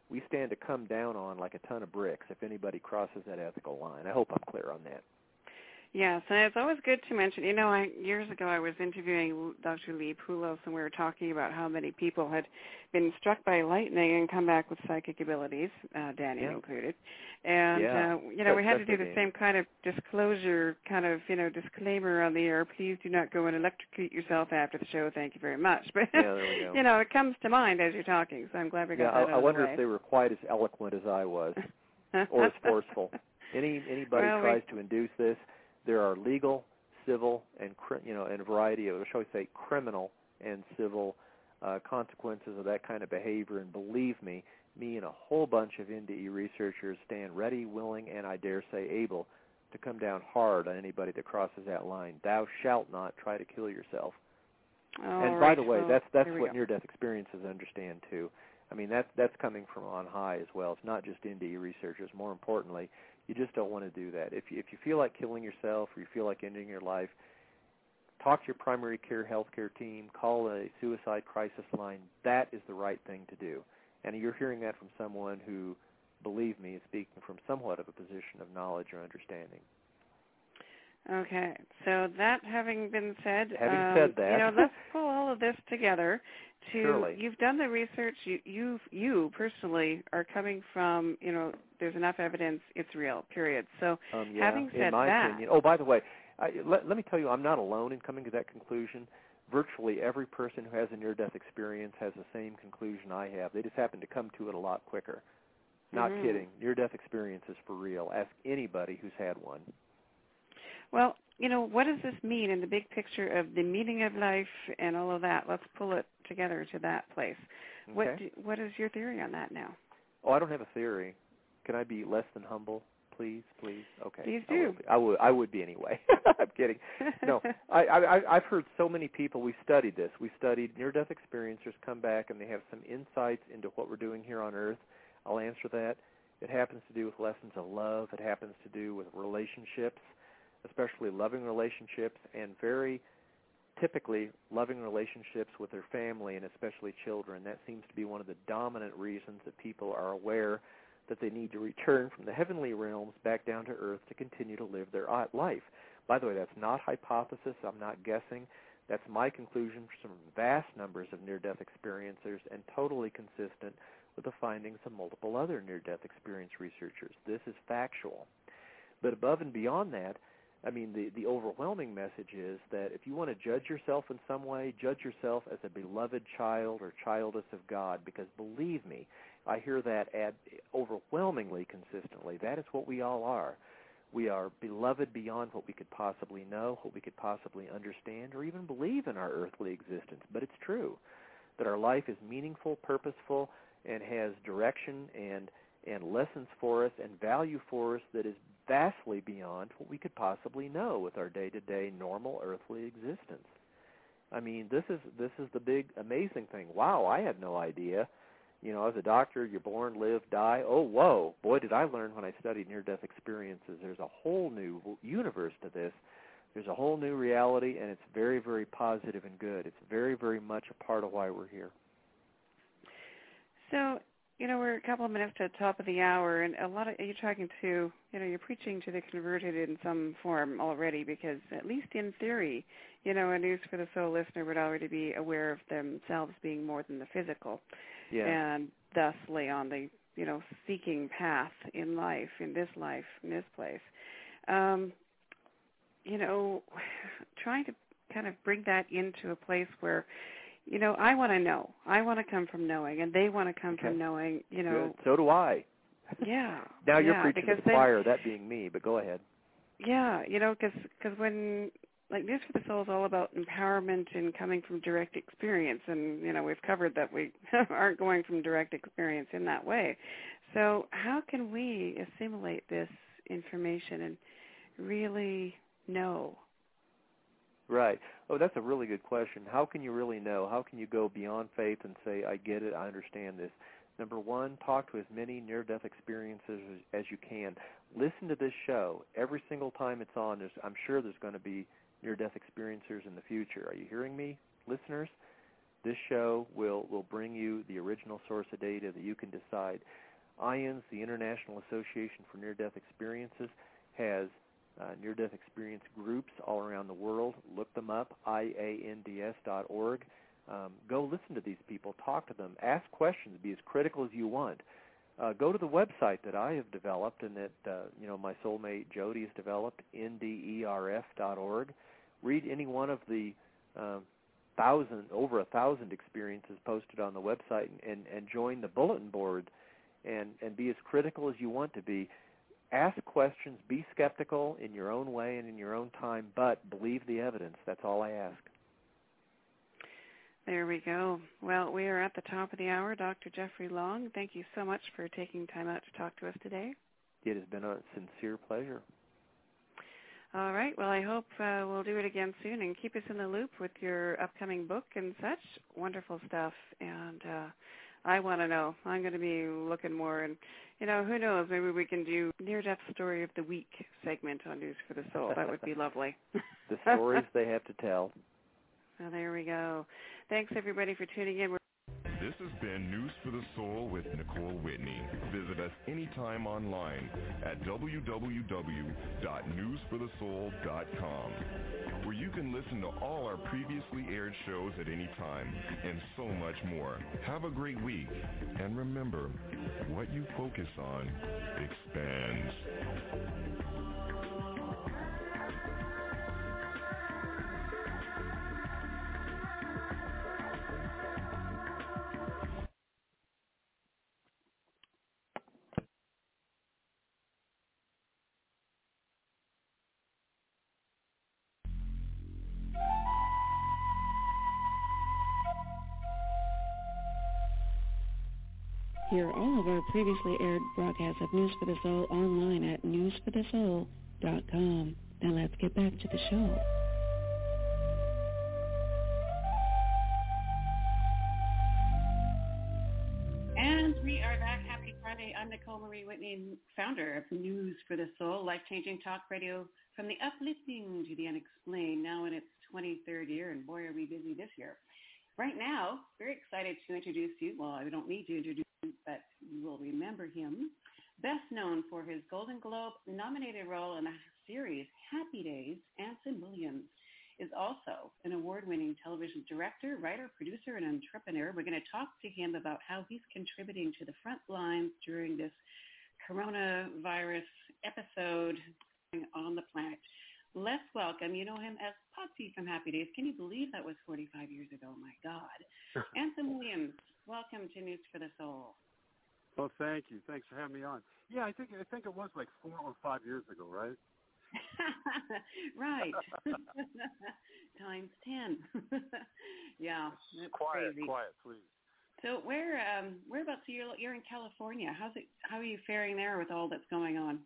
we stand to come down on like a ton of bricks if anybody crosses that ethical line. I hope I'm clear on that. Yes, and it's always good to mention, you know, I, years ago I was interviewing Doctor Lee Poulos, and we were talking about how many people had been struck by lightning and come back with psychic abilities, uh, Danny yeah. included. And, yeah. uh, you know, that's, we had to do the game. same kind of disclosure, kind of, you know, disclaimer on the air. Please do not go and electrocute yourself after the show. Thank you very much. But, yeah, there we go. you know, it comes to mind as you're talking, so I'm glad we got yeah, that I, out I of wonder the way. if they were quite as eloquent as I was or as forceful. Any Anybody well, tries we, to induce this, there are legal, civil, and you know, and a variety of, shall we say, criminal and civil uh, consequences of that kind of behavior. And believe me, me and a whole bunch of N D E researchers stand ready, willing, and I dare say able to come down hard on anybody that crosses that line. Thou shalt not try to kill yourself. All and right, by the way, well, that's that's what go. near-death experiences understand too. I mean, that's that's coming from on high as well. It's not just N D E researchers. More importantly, you just don't want to do that. If you, if you feel like killing yourself or you feel like ending your life, talk to your primary care healthcare team. Call a suicide crisis line. That is the right thing to do. And you're hearing that from someone who, believe me, is speaking from somewhat of a position of knowledge or understanding. Okay, so that having been said, having um, said that, you know, let's pull all of this together. To Surely. You've done the research. You, you, you personally are coming from, you know, there's enough evidence. It's real. Period. So, um, yeah, having said in my that, opinion. Oh, by the way, I, let, let me tell you, I'm not alone in coming to that conclusion. Virtually every person who has a near-death experience has the same conclusion I have. They just happen to come to it a lot quicker. Not mm-hmm. kidding. Near-death experience is for real. Ask anybody who's had one. Well, you know, what does this mean in the big picture of the meaning of life and all of that? Let's pull it together to that place. Okay. What do, what is your theory on that now? Oh, I don't have a theory. Can I be less than humble, please, please? Okay. Please I do. would be. I would, I would be anyway. I'm kidding. No, I, I, I've heard so many people. We studied this. We studied near-death experiencers come back and they have some insights into what we're doing here on Earth. I'll answer that. It happens to do with lessons of love. It happens to do with relationships, especially loving relationships, and very typically loving relationships with their family and especially children. That seems to be one of the dominant reasons that people are aware that they need to return from the heavenly realms back down to earth to continue to live their life. By the way, that's not hypothesis. I'm not guessing. That's my conclusion from vast numbers of near-death experiencers and totally consistent with the findings of multiple other near-death experience researchers. This is factual. But above and beyond that, I mean, the, the overwhelming message is that if you want to judge yourself in some way, judge yourself as a beloved child or childess of God, because believe me, I hear that ad overwhelmingly consistently. That is what we all are. We are beloved beyond what we could possibly know, what we could possibly understand, or even believe in our earthly existence. But it's true that our life is meaningful, purposeful, and has direction and and lessons for us and value for us that is vastly beyond what we could possibly know with our day-to-day normal earthly existence. I mean, this is this is the big amazing thing. Wow, I had no idea. You know, as a doctor, you're born, live, die. Oh, whoa, boy, did I learn when I studied near-death experiences. There's a whole new universe to this. There's a whole new reality, and it's very, very positive and good. It's very, very much a part of why we're here. So, you know, we're a couple of minutes to the top of the hour, and a lot of you're talking to, you know, you're preaching to the converted in some form already, because at least in theory, you know, a News for the Soul listener would already be aware of themselves being more than the physical, yeah. and thusly on the, you know, seeking path in life, in this life, in this place. Um, you know, trying to kind of bring that into a place where, you know, I want to know. I want to come from knowing, and they want to come okay. from knowing, you know. Good. So do I. Yeah. Now you're yeah, preaching to the choir, that being me, but go ahead. Yeah, you know, because when, like, News for the Soul is all about empowerment and coming from direct experience, and, you know, we've covered that we aren't going from direct experience in that way. So how can we assimilate this information and really know? Right. Oh, that's a really good question. How can you really know? How can you go beyond faith and say, I get it, I understand this? Number one, talk to as many near-death experiences as, as you can. Listen to this show. Every single time it's on, there's, I'm sure there's going to be near-death experiencers in the future. Are you hearing me, listeners? This show will, will bring you the original source of data that you can decide. I A N S, the International Association for Near-Death Experiences, has uh, near-death experience groups all around the world. Look them up, I A N D S dot org. Um, go listen to these people, talk to them, ask questions, be as critical as you want. Uh, go to the website that I have developed and that uh, you know my soulmate Jody has developed, N D E R F dot org. Read any one of the uh, thousand, over a thousand experiences posted on the website, and, and, and join the bulletin board, and, and be as critical as you want to be. Ask questions, be skeptical in your own way and in your own time, but believe the evidence. That's all I ask. There we go. Well, we are at the top of the hour. Doctor Jeffrey Long, thank you so much for taking time out to talk to us today. It has been a sincere pleasure. All right. Well, I hope uh, we'll do it again soon, and keep us in the loop with your upcoming book and such. Wonderful stuff. And uh, I want to know. I'm going to be looking more. And, you know, who knows? Maybe we can do Near-Death Story of the Week segment on News for the Soul. That would be lovely. The stories they have to tell. Well, there we go. Thanks, everybody, for tuning in. We're This has been News for the Soul with Nicole Whitney. Visit us anytime online at w w w dot news for the soul dot com, where you can listen to all our previously aired shows at any time and so much more. Have a great week, and remember, what you focus on expands. Hear all of our previously aired broadcasts of News for the Soul online at news for the soul dot com. Now let's get back to the show. And we are back. Happy Friday. I'm Nicole Marie Whitney, founder of News for the Soul, life-changing talk radio from the uplifting to the unexplained, now in its twenty-third year, and boy, are we busy this year. Right now, very excited to introduce you, well, I don't need to introduce you, but you will remember him, best known for his Golden Globe nominated role in the series Happy Days. Anson Williams is also an award-winning television director, writer, producer, and entrepreneur. We're going to talk to him about how he's contributing to the front lines during this coronavirus episode on the planet. Let's welcome, you know him as Potsy from Happy Days. Can you believe that was forty-five years ago? My God. Anson Williams, welcome to News for the Soul. Well, thank you. Thanks for having me on. Yeah, I think I think it was like four or five years ago, right? Right. Times ten. Yeah, that's quiet, crazy. Quiet, please. So where um whereabouts are you? You're in California. How's it? How are you faring there with all that's going on?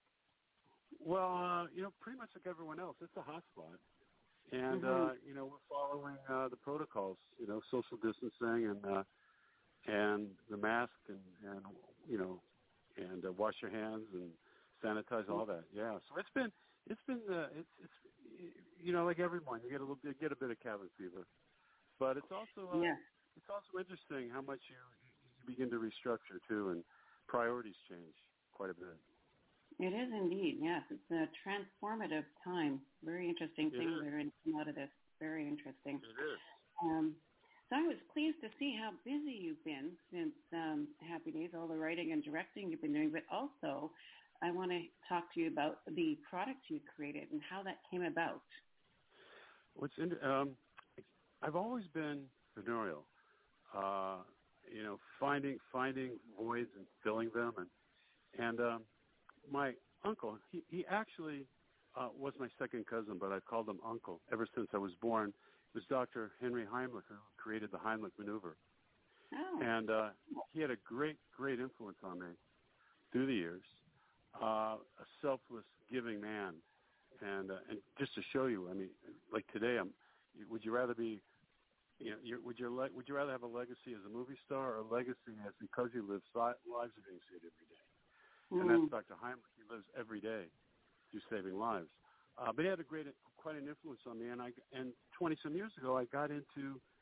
Well, uh, you know, pretty much like everyone else, it's a hot spot. And, mm-hmm. uh, you know, we're following uh, the protocols, you know, social distancing and uh, and the mask and, and you know, and uh, wash your hands and sanitize, all that. Yeah, so it's been, it's been, uh, it's, it's, you know, like every morning, you get a little bit, get a bit of cabin fever. But it's also, uh, yeah. it's also interesting how much you, you begin to restructure, too, and priorities change quite a bit. It is indeed, yes. It's a transformative time. Very interesting things are going to come out of this. Very interesting. It is. Um, so I was pleased to see how busy you've been since um, Happy Days, all the writing and directing you've been doing, but also I want to talk to you about the product you created and how that came about. What's in, um, I've always been entrepreneurial, uh, you know, finding finding voids and filling them, and and um, my uncle, he, he actually uh, was my second cousin, but I called him uncle ever since I was born. It was Doctor Henry Heimlich who created the Heimlich maneuver. Oh. And uh, he had a great, great influence on me through the years. Uh, a selfless, giving man. And uh, and just to show you, I mean, like today, I'm. Would you rather be, you know, you're, would you le- would you rather have a legacy as a movie star or a legacy as because you live si- lives are being saved every day? And that's Doctor Heimlich. He lives every day through saving lives. Uh, but he had a great, quite an influence on me. And I, and twenty some years ago, I got into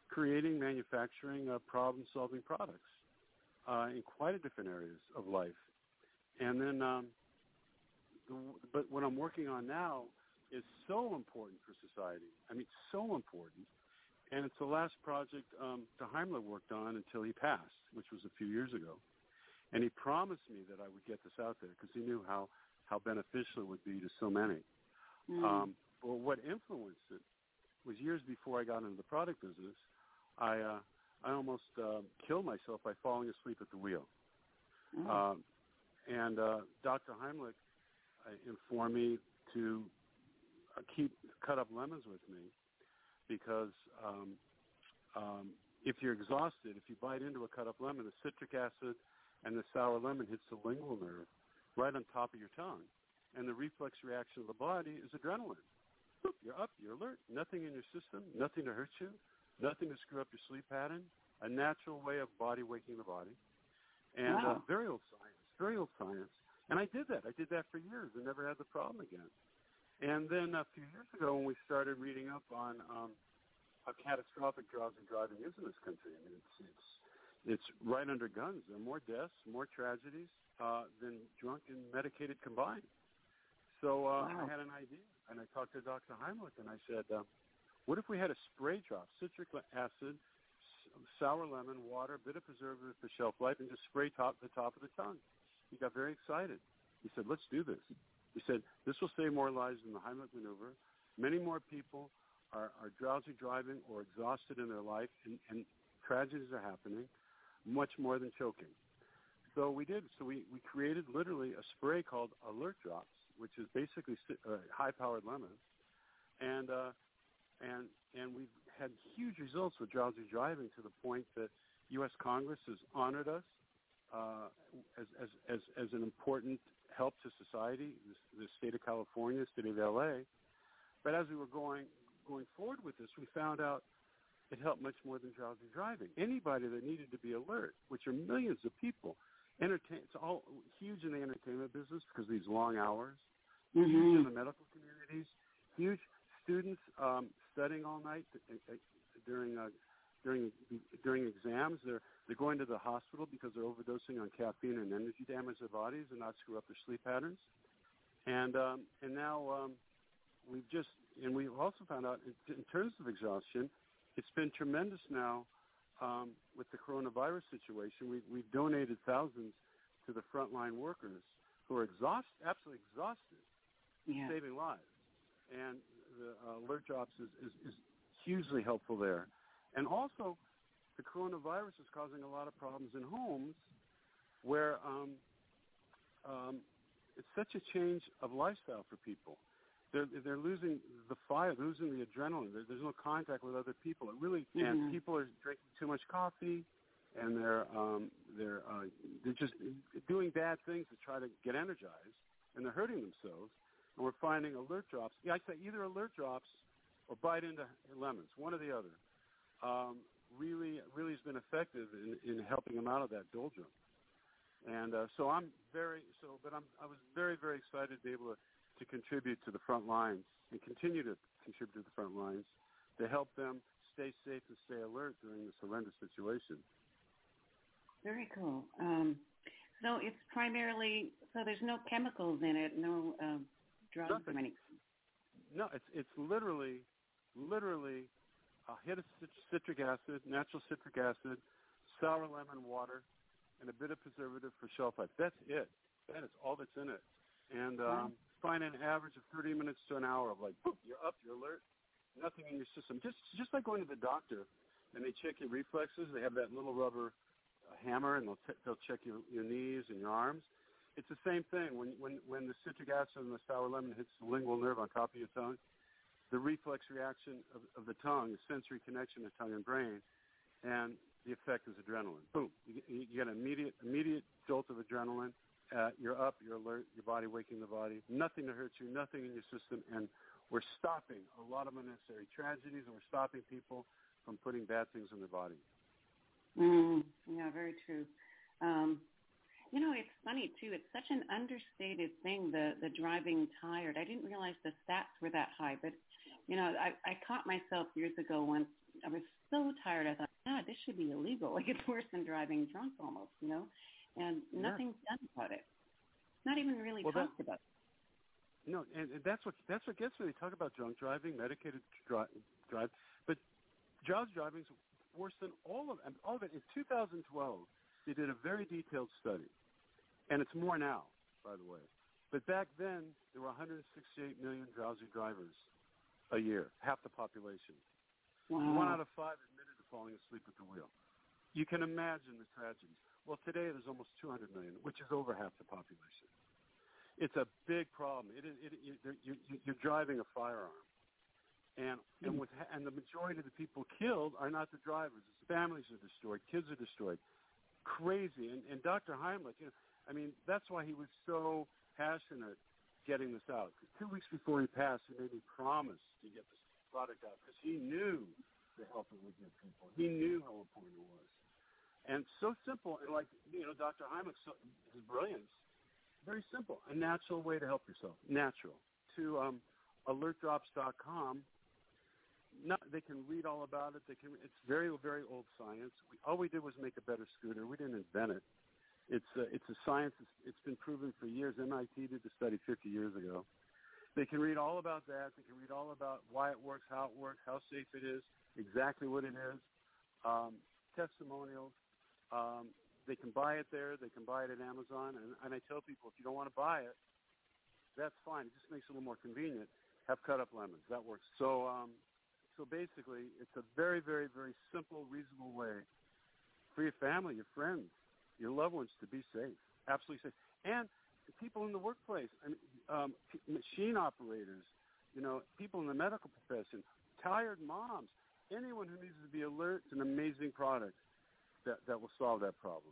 creating, manufacturing, uh, problem-solving products uh, in quite a different areas of life. And then, um, the, but what I'm working on now is so important for society. I mean, so important. And it's the last project um, Doctor Heimlich worked on until he passed, which was a few years ago. And he promised me that I would get this out there because he knew how, how beneficial it would be to so many. Mm. Um, but what influenced it was years before I got into the product business, I uh, I almost uh, killed myself by falling asleep at the wheel. Mm. Um, and uh, Doctor Heimlich uh, informed me to uh, keep cut up lemons with me because um, um, if you're exhausted, if you bite into a cut up lemon, the citric acid and the sour lemon hits the lingual nerve right on top of your tongue. And the reflex reaction of the body is adrenaline. You're up, you're alert, nothing in your system, nothing to hurt you, nothing to screw up your sleep pattern, a natural way of body waking the body. And wow. uh, very old science, very old science. And I did that. I did that for years and never had the problem again. And then a few years ago when we started reading up on um, how catastrophic drowsy driving is in this country, I mean, it's, it's, it's right under guns. There are more deaths, more tragedies uh, than drunk and medicated combined. So uh, wow. I had an idea, and I talked to Doctor Heimlich, and I said, uh, what if we had a spray drop, citric acid, sour lemon, water, a bit of preservative for shelf life, and just spray top the top of the tongue? He got very excited. He said, let's do this. He said, this will save more lives than the Heimlich maneuver. Many more people are, are drowsy driving or exhausted in their life, and, and tragedies are happening, much more than choking. So we did. So we, we created literally a spray called Alert Drops, which is basically uh, high-powered lemons, and uh, and and we've had huge results with drowsy driving to the point that U S Congress has honored us uh, as, as as as an important help to society. The, the state of California, the state of L A. But as we were going going forward with this, we found out it helped much more than drowsy driving. Anybody that needed to be alert, which are millions of people. Entertain, it's all huge in the entertainment business because of these long hours, mm-hmm. huge in the medical communities, huge students um, studying all night during uh, during during exams. They're they're going to the hospital because they're overdosing on caffeine and energy to damage their bodies and not screw up their sleep patterns. And um, and now um, we've just and we've also found out in, in terms of exhaustion, it's been tremendous now. Um, with the coronavirus situation, we, we've donated thousands to the frontline workers who are exhausted, absolutely exhausted, yeah. saving lives. And the uh, Alert Drops is, is, is hugely helpful there. And also, the coronavirus is causing a lot of problems in homes where um, um, it's such a change of lifestyle for people. They're, they're losing the fire, losing the adrenaline. There, there's no contact with other people. It really, mm-hmm. and people are drinking too much coffee, and they're um, they're uh, they're just doing bad things to try to get energized, and they're hurting themselves. And we're finding Alert Drops. Yeah, I say either Alert Drops or bite into lemons, one or the other. Um, really, really has been effective in, in helping them out of that doldrum. And uh, so I'm very so, but I'm I was very very excited to be able to. to contribute to the front lines and continue to contribute to the front lines to help them stay safe and stay alert during this horrendous situation. Very cool. Um, so it's primarily, so there's no chemicals in it, no uh, drugs Nothing. or anything? No, it's it's literally, literally a hit of citric acid, natural citric acid, sour lemon water, and a bit of preservative for shelf life. That's it. That is all that's in it. And um, wow. find an average of thirty minutes to an hour of like, boop, you're up, you're alert, nothing in your system. Just just like going to the doctor and they check your reflexes. They have that little rubber uh, hammer and they'll t- they'll check your, your knees and your arms. It's the same thing. When, when, when the citric acid and the sour lemon hits the lingual nerve on top of your tongue, the reflex reaction of, of the tongue, the sensory connection of tongue and brain, and the effect is adrenaline. Boom. You, you get an immediate, immediate jolt of adrenaline. Uh, you're up, you're alert, your body waking the body, nothing to hurt you, nothing in your system, and we're stopping a lot of unnecessary tragedies, and we're stopping people from putting bad things in their body. Mm, yeah, very true. Um, you know, it's funny, too. It's such an understated thing, the, the driving tired. I didn't realize the stats were that high, but, you know, I, I caught myself years ago once I was so tired. I thought, God, this should be illegal. Like, it's worse than driving drunk almost, you know? And nothing's yeah. done about it. Not even really well, talked that, about it. No, and, and that's what that's what gets me. They talk about drunk driving, medicated dri- drive, but drowsy driving is worse than all of them. All of it. In two thousand twelve, they did a very detailed study, and it's more now, by the way. But back then, there were one hundred sixty-eight million drowsy drivers a year, half the population. Wow. One out of five admitted to falling asleep at the wheel. You can imagine the tragedies. Well, today there's almost two hundred million, which is over half the population. It's a big problem. It is, it, it, you, you, you're driving a firearm. And and, with, and the majority of the people killed are not the drivers. It's families are destroyed. Kids are destroyed. Crazy. And, and Doctor Heimlich, you know, I mean, that's why he was so passionate getting this out. Two weeks before he passed, he made me promise to get this product out because he knew the help it would give people. He knew how important it was. And so simple, and like, you know, Doctor Heimlich, so, his brilliance, very simple, a natural way to help yourself, natural. To um, alert drops dot com, not, they can read all about it. They can. It's very, very old science. We, all we did was make a better scooter. We didn't invent it. It's a, it's a science. It's, it's been proven for years. M I T did the study fifty years ago. They can read all about that. They can read all about why it works, how it works, how safe it is, exactly what it is, um, testimonials. Um, they can buy it there. They can buy it at Amazon. And, and I tell people, if you don't want to buy it, that's fine. It just makes it a little more convenient. Have cut-up lemons. That works. So, um, so basically, it's a very, very, very simple, reasonable way for your family, your friends, your loved ones to be safe, absolutely safe. And people in the workplace, I mean, um, machine operators, you know, people in the medical profession, tired moms, anyone who needs to be alert. It's an amazing product that, that will solve that problem.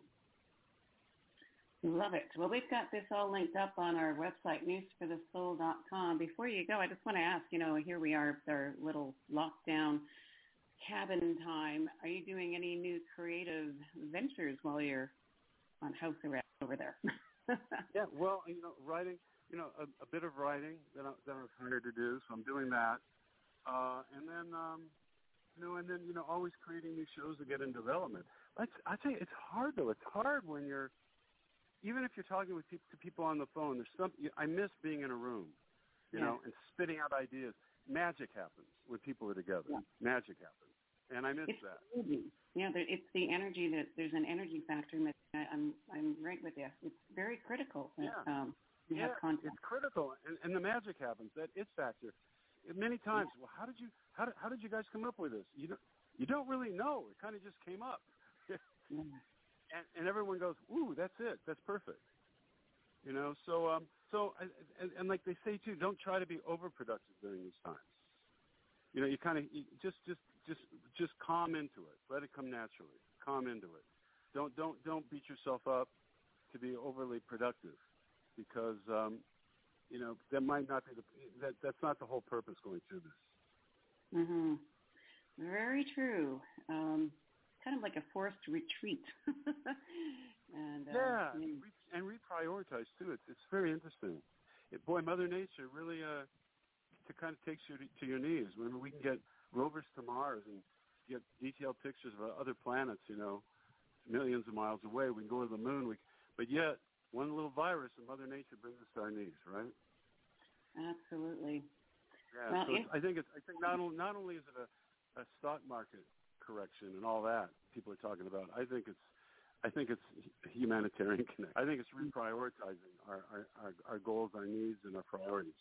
Love it. Well, we've got this all linked up on our website, news for the soul dot com. Before you go, I just want to ask, you know, here we are, our little lockdown cabin time. Are you doing any new creative ventures while you're on house arrest over there? Yeah, well, you know, writing, you know, a, a bit of writing that, I, that I was hired to do, so I'm doing that. Uh, and then, um, you know, and then, you know, always creating new shows to get in development. I, I tell you, it's hard, though. It's hard when you're, even if you're talking with people, to people on the phone, there's some, I miss being in a room, you yeah. know, and spitting out ideas. Magic happens when people are together. Yeah. Magic happens. And I miss it's that. Crazy. Yeah, there, it's the energy that there's an energy factor. That I, I'm I'm right with you. It's very critical. That, yeah, um, you yeah, have contact. It's critical, and, and the magic happens. That it factor. Many times, yeah. well, how did you how did, how did you guys come up with this? You don't you don't really know. It kind of just came up, yeah. and, and everyone goes, "Ooh, that's it. That's perfect." You know, so um, so and, and like they say too, don't try to be overproductive during these times. You know, you kind of just just just just calm into it. Let it come naturally. Calm into it. Don't don't don't beat yourself up to be overly productive, because um, you know that might not be the that that's not the whole purpose going through this. Mhm. Very true. Um, kind of like a forced retreat. and uh, yeah, yeah. Re- and reprioritize too. It's it's very interesting. It, boy, Mother Nature really uh, to kind of takes you to, to your knees. When we can get rovers to Mars and get detailed pictures of other planets, you know, millions of miles away. We can go to the moon. We, but yet, one little virus and Mother Nature brings us to our knees, right? Absolutely. Yeah. Well, so if, I think it's. I think not only not only is it a, a stock market correction and all that people are talking about. I think it's. I think it's humanitarian connect. I think it's reprioritizing our, our, our, our goals, our needs, and our priorities.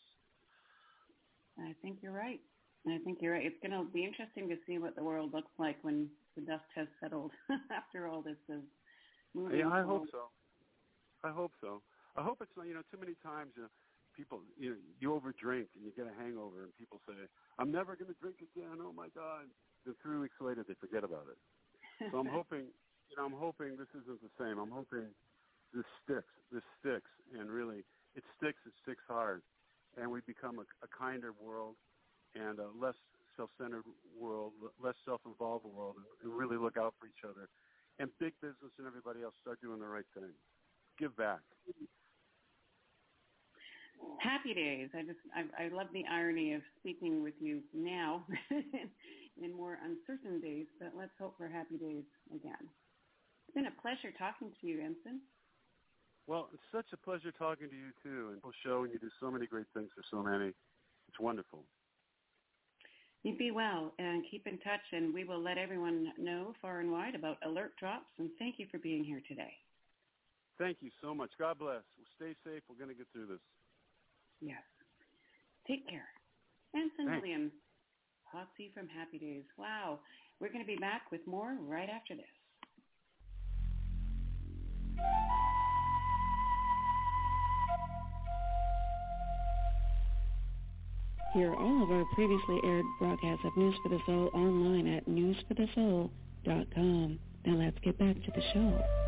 I think you're right. I think you're right. It's going to be interesting to see what the world looks like when the dust has settled after all this is moving. Yeah, I forward. hope so. I hope so. I hope it's not, you know, too many times, you know, people, you know, you overdrink and you get a hangover and people say, I'm never going to drink again, oh my God. Then three weeks later they forget about it. So I'm hoping, you know, I'm hoping this isn't the same. I'm hoping this sticks, this sticks, and really, it sticks, it sticks hard, and we become a, a kinder world and a less self-centered world, less self-involved world, and really look out for each other. And big business and everybody else start doing the right thing. Give back. Happy days. I just, I, I love the irony of speaking with you now in more uncertain days, but let's hope for happy days again. It's been a pleasure talking to you, Ensign. Well, it's such a pleasure talking to you, too, and we'll show you do so many great things for so many. It's wonderful. You be well, and keep in touch, and we will let everyone know far and wide about alert drops, and thank you for being here today. Thank you so much. God bless. Well, stay safe. We're going to get through this. Yes. Take care. Ensign Thanks. Williams, Potsy from Happy Days. Wow. We're going to be back with more right after this. Hear all of our previously aired broadcasts of News for the Soul online at news for the soul dot com. Now let's get back to the show.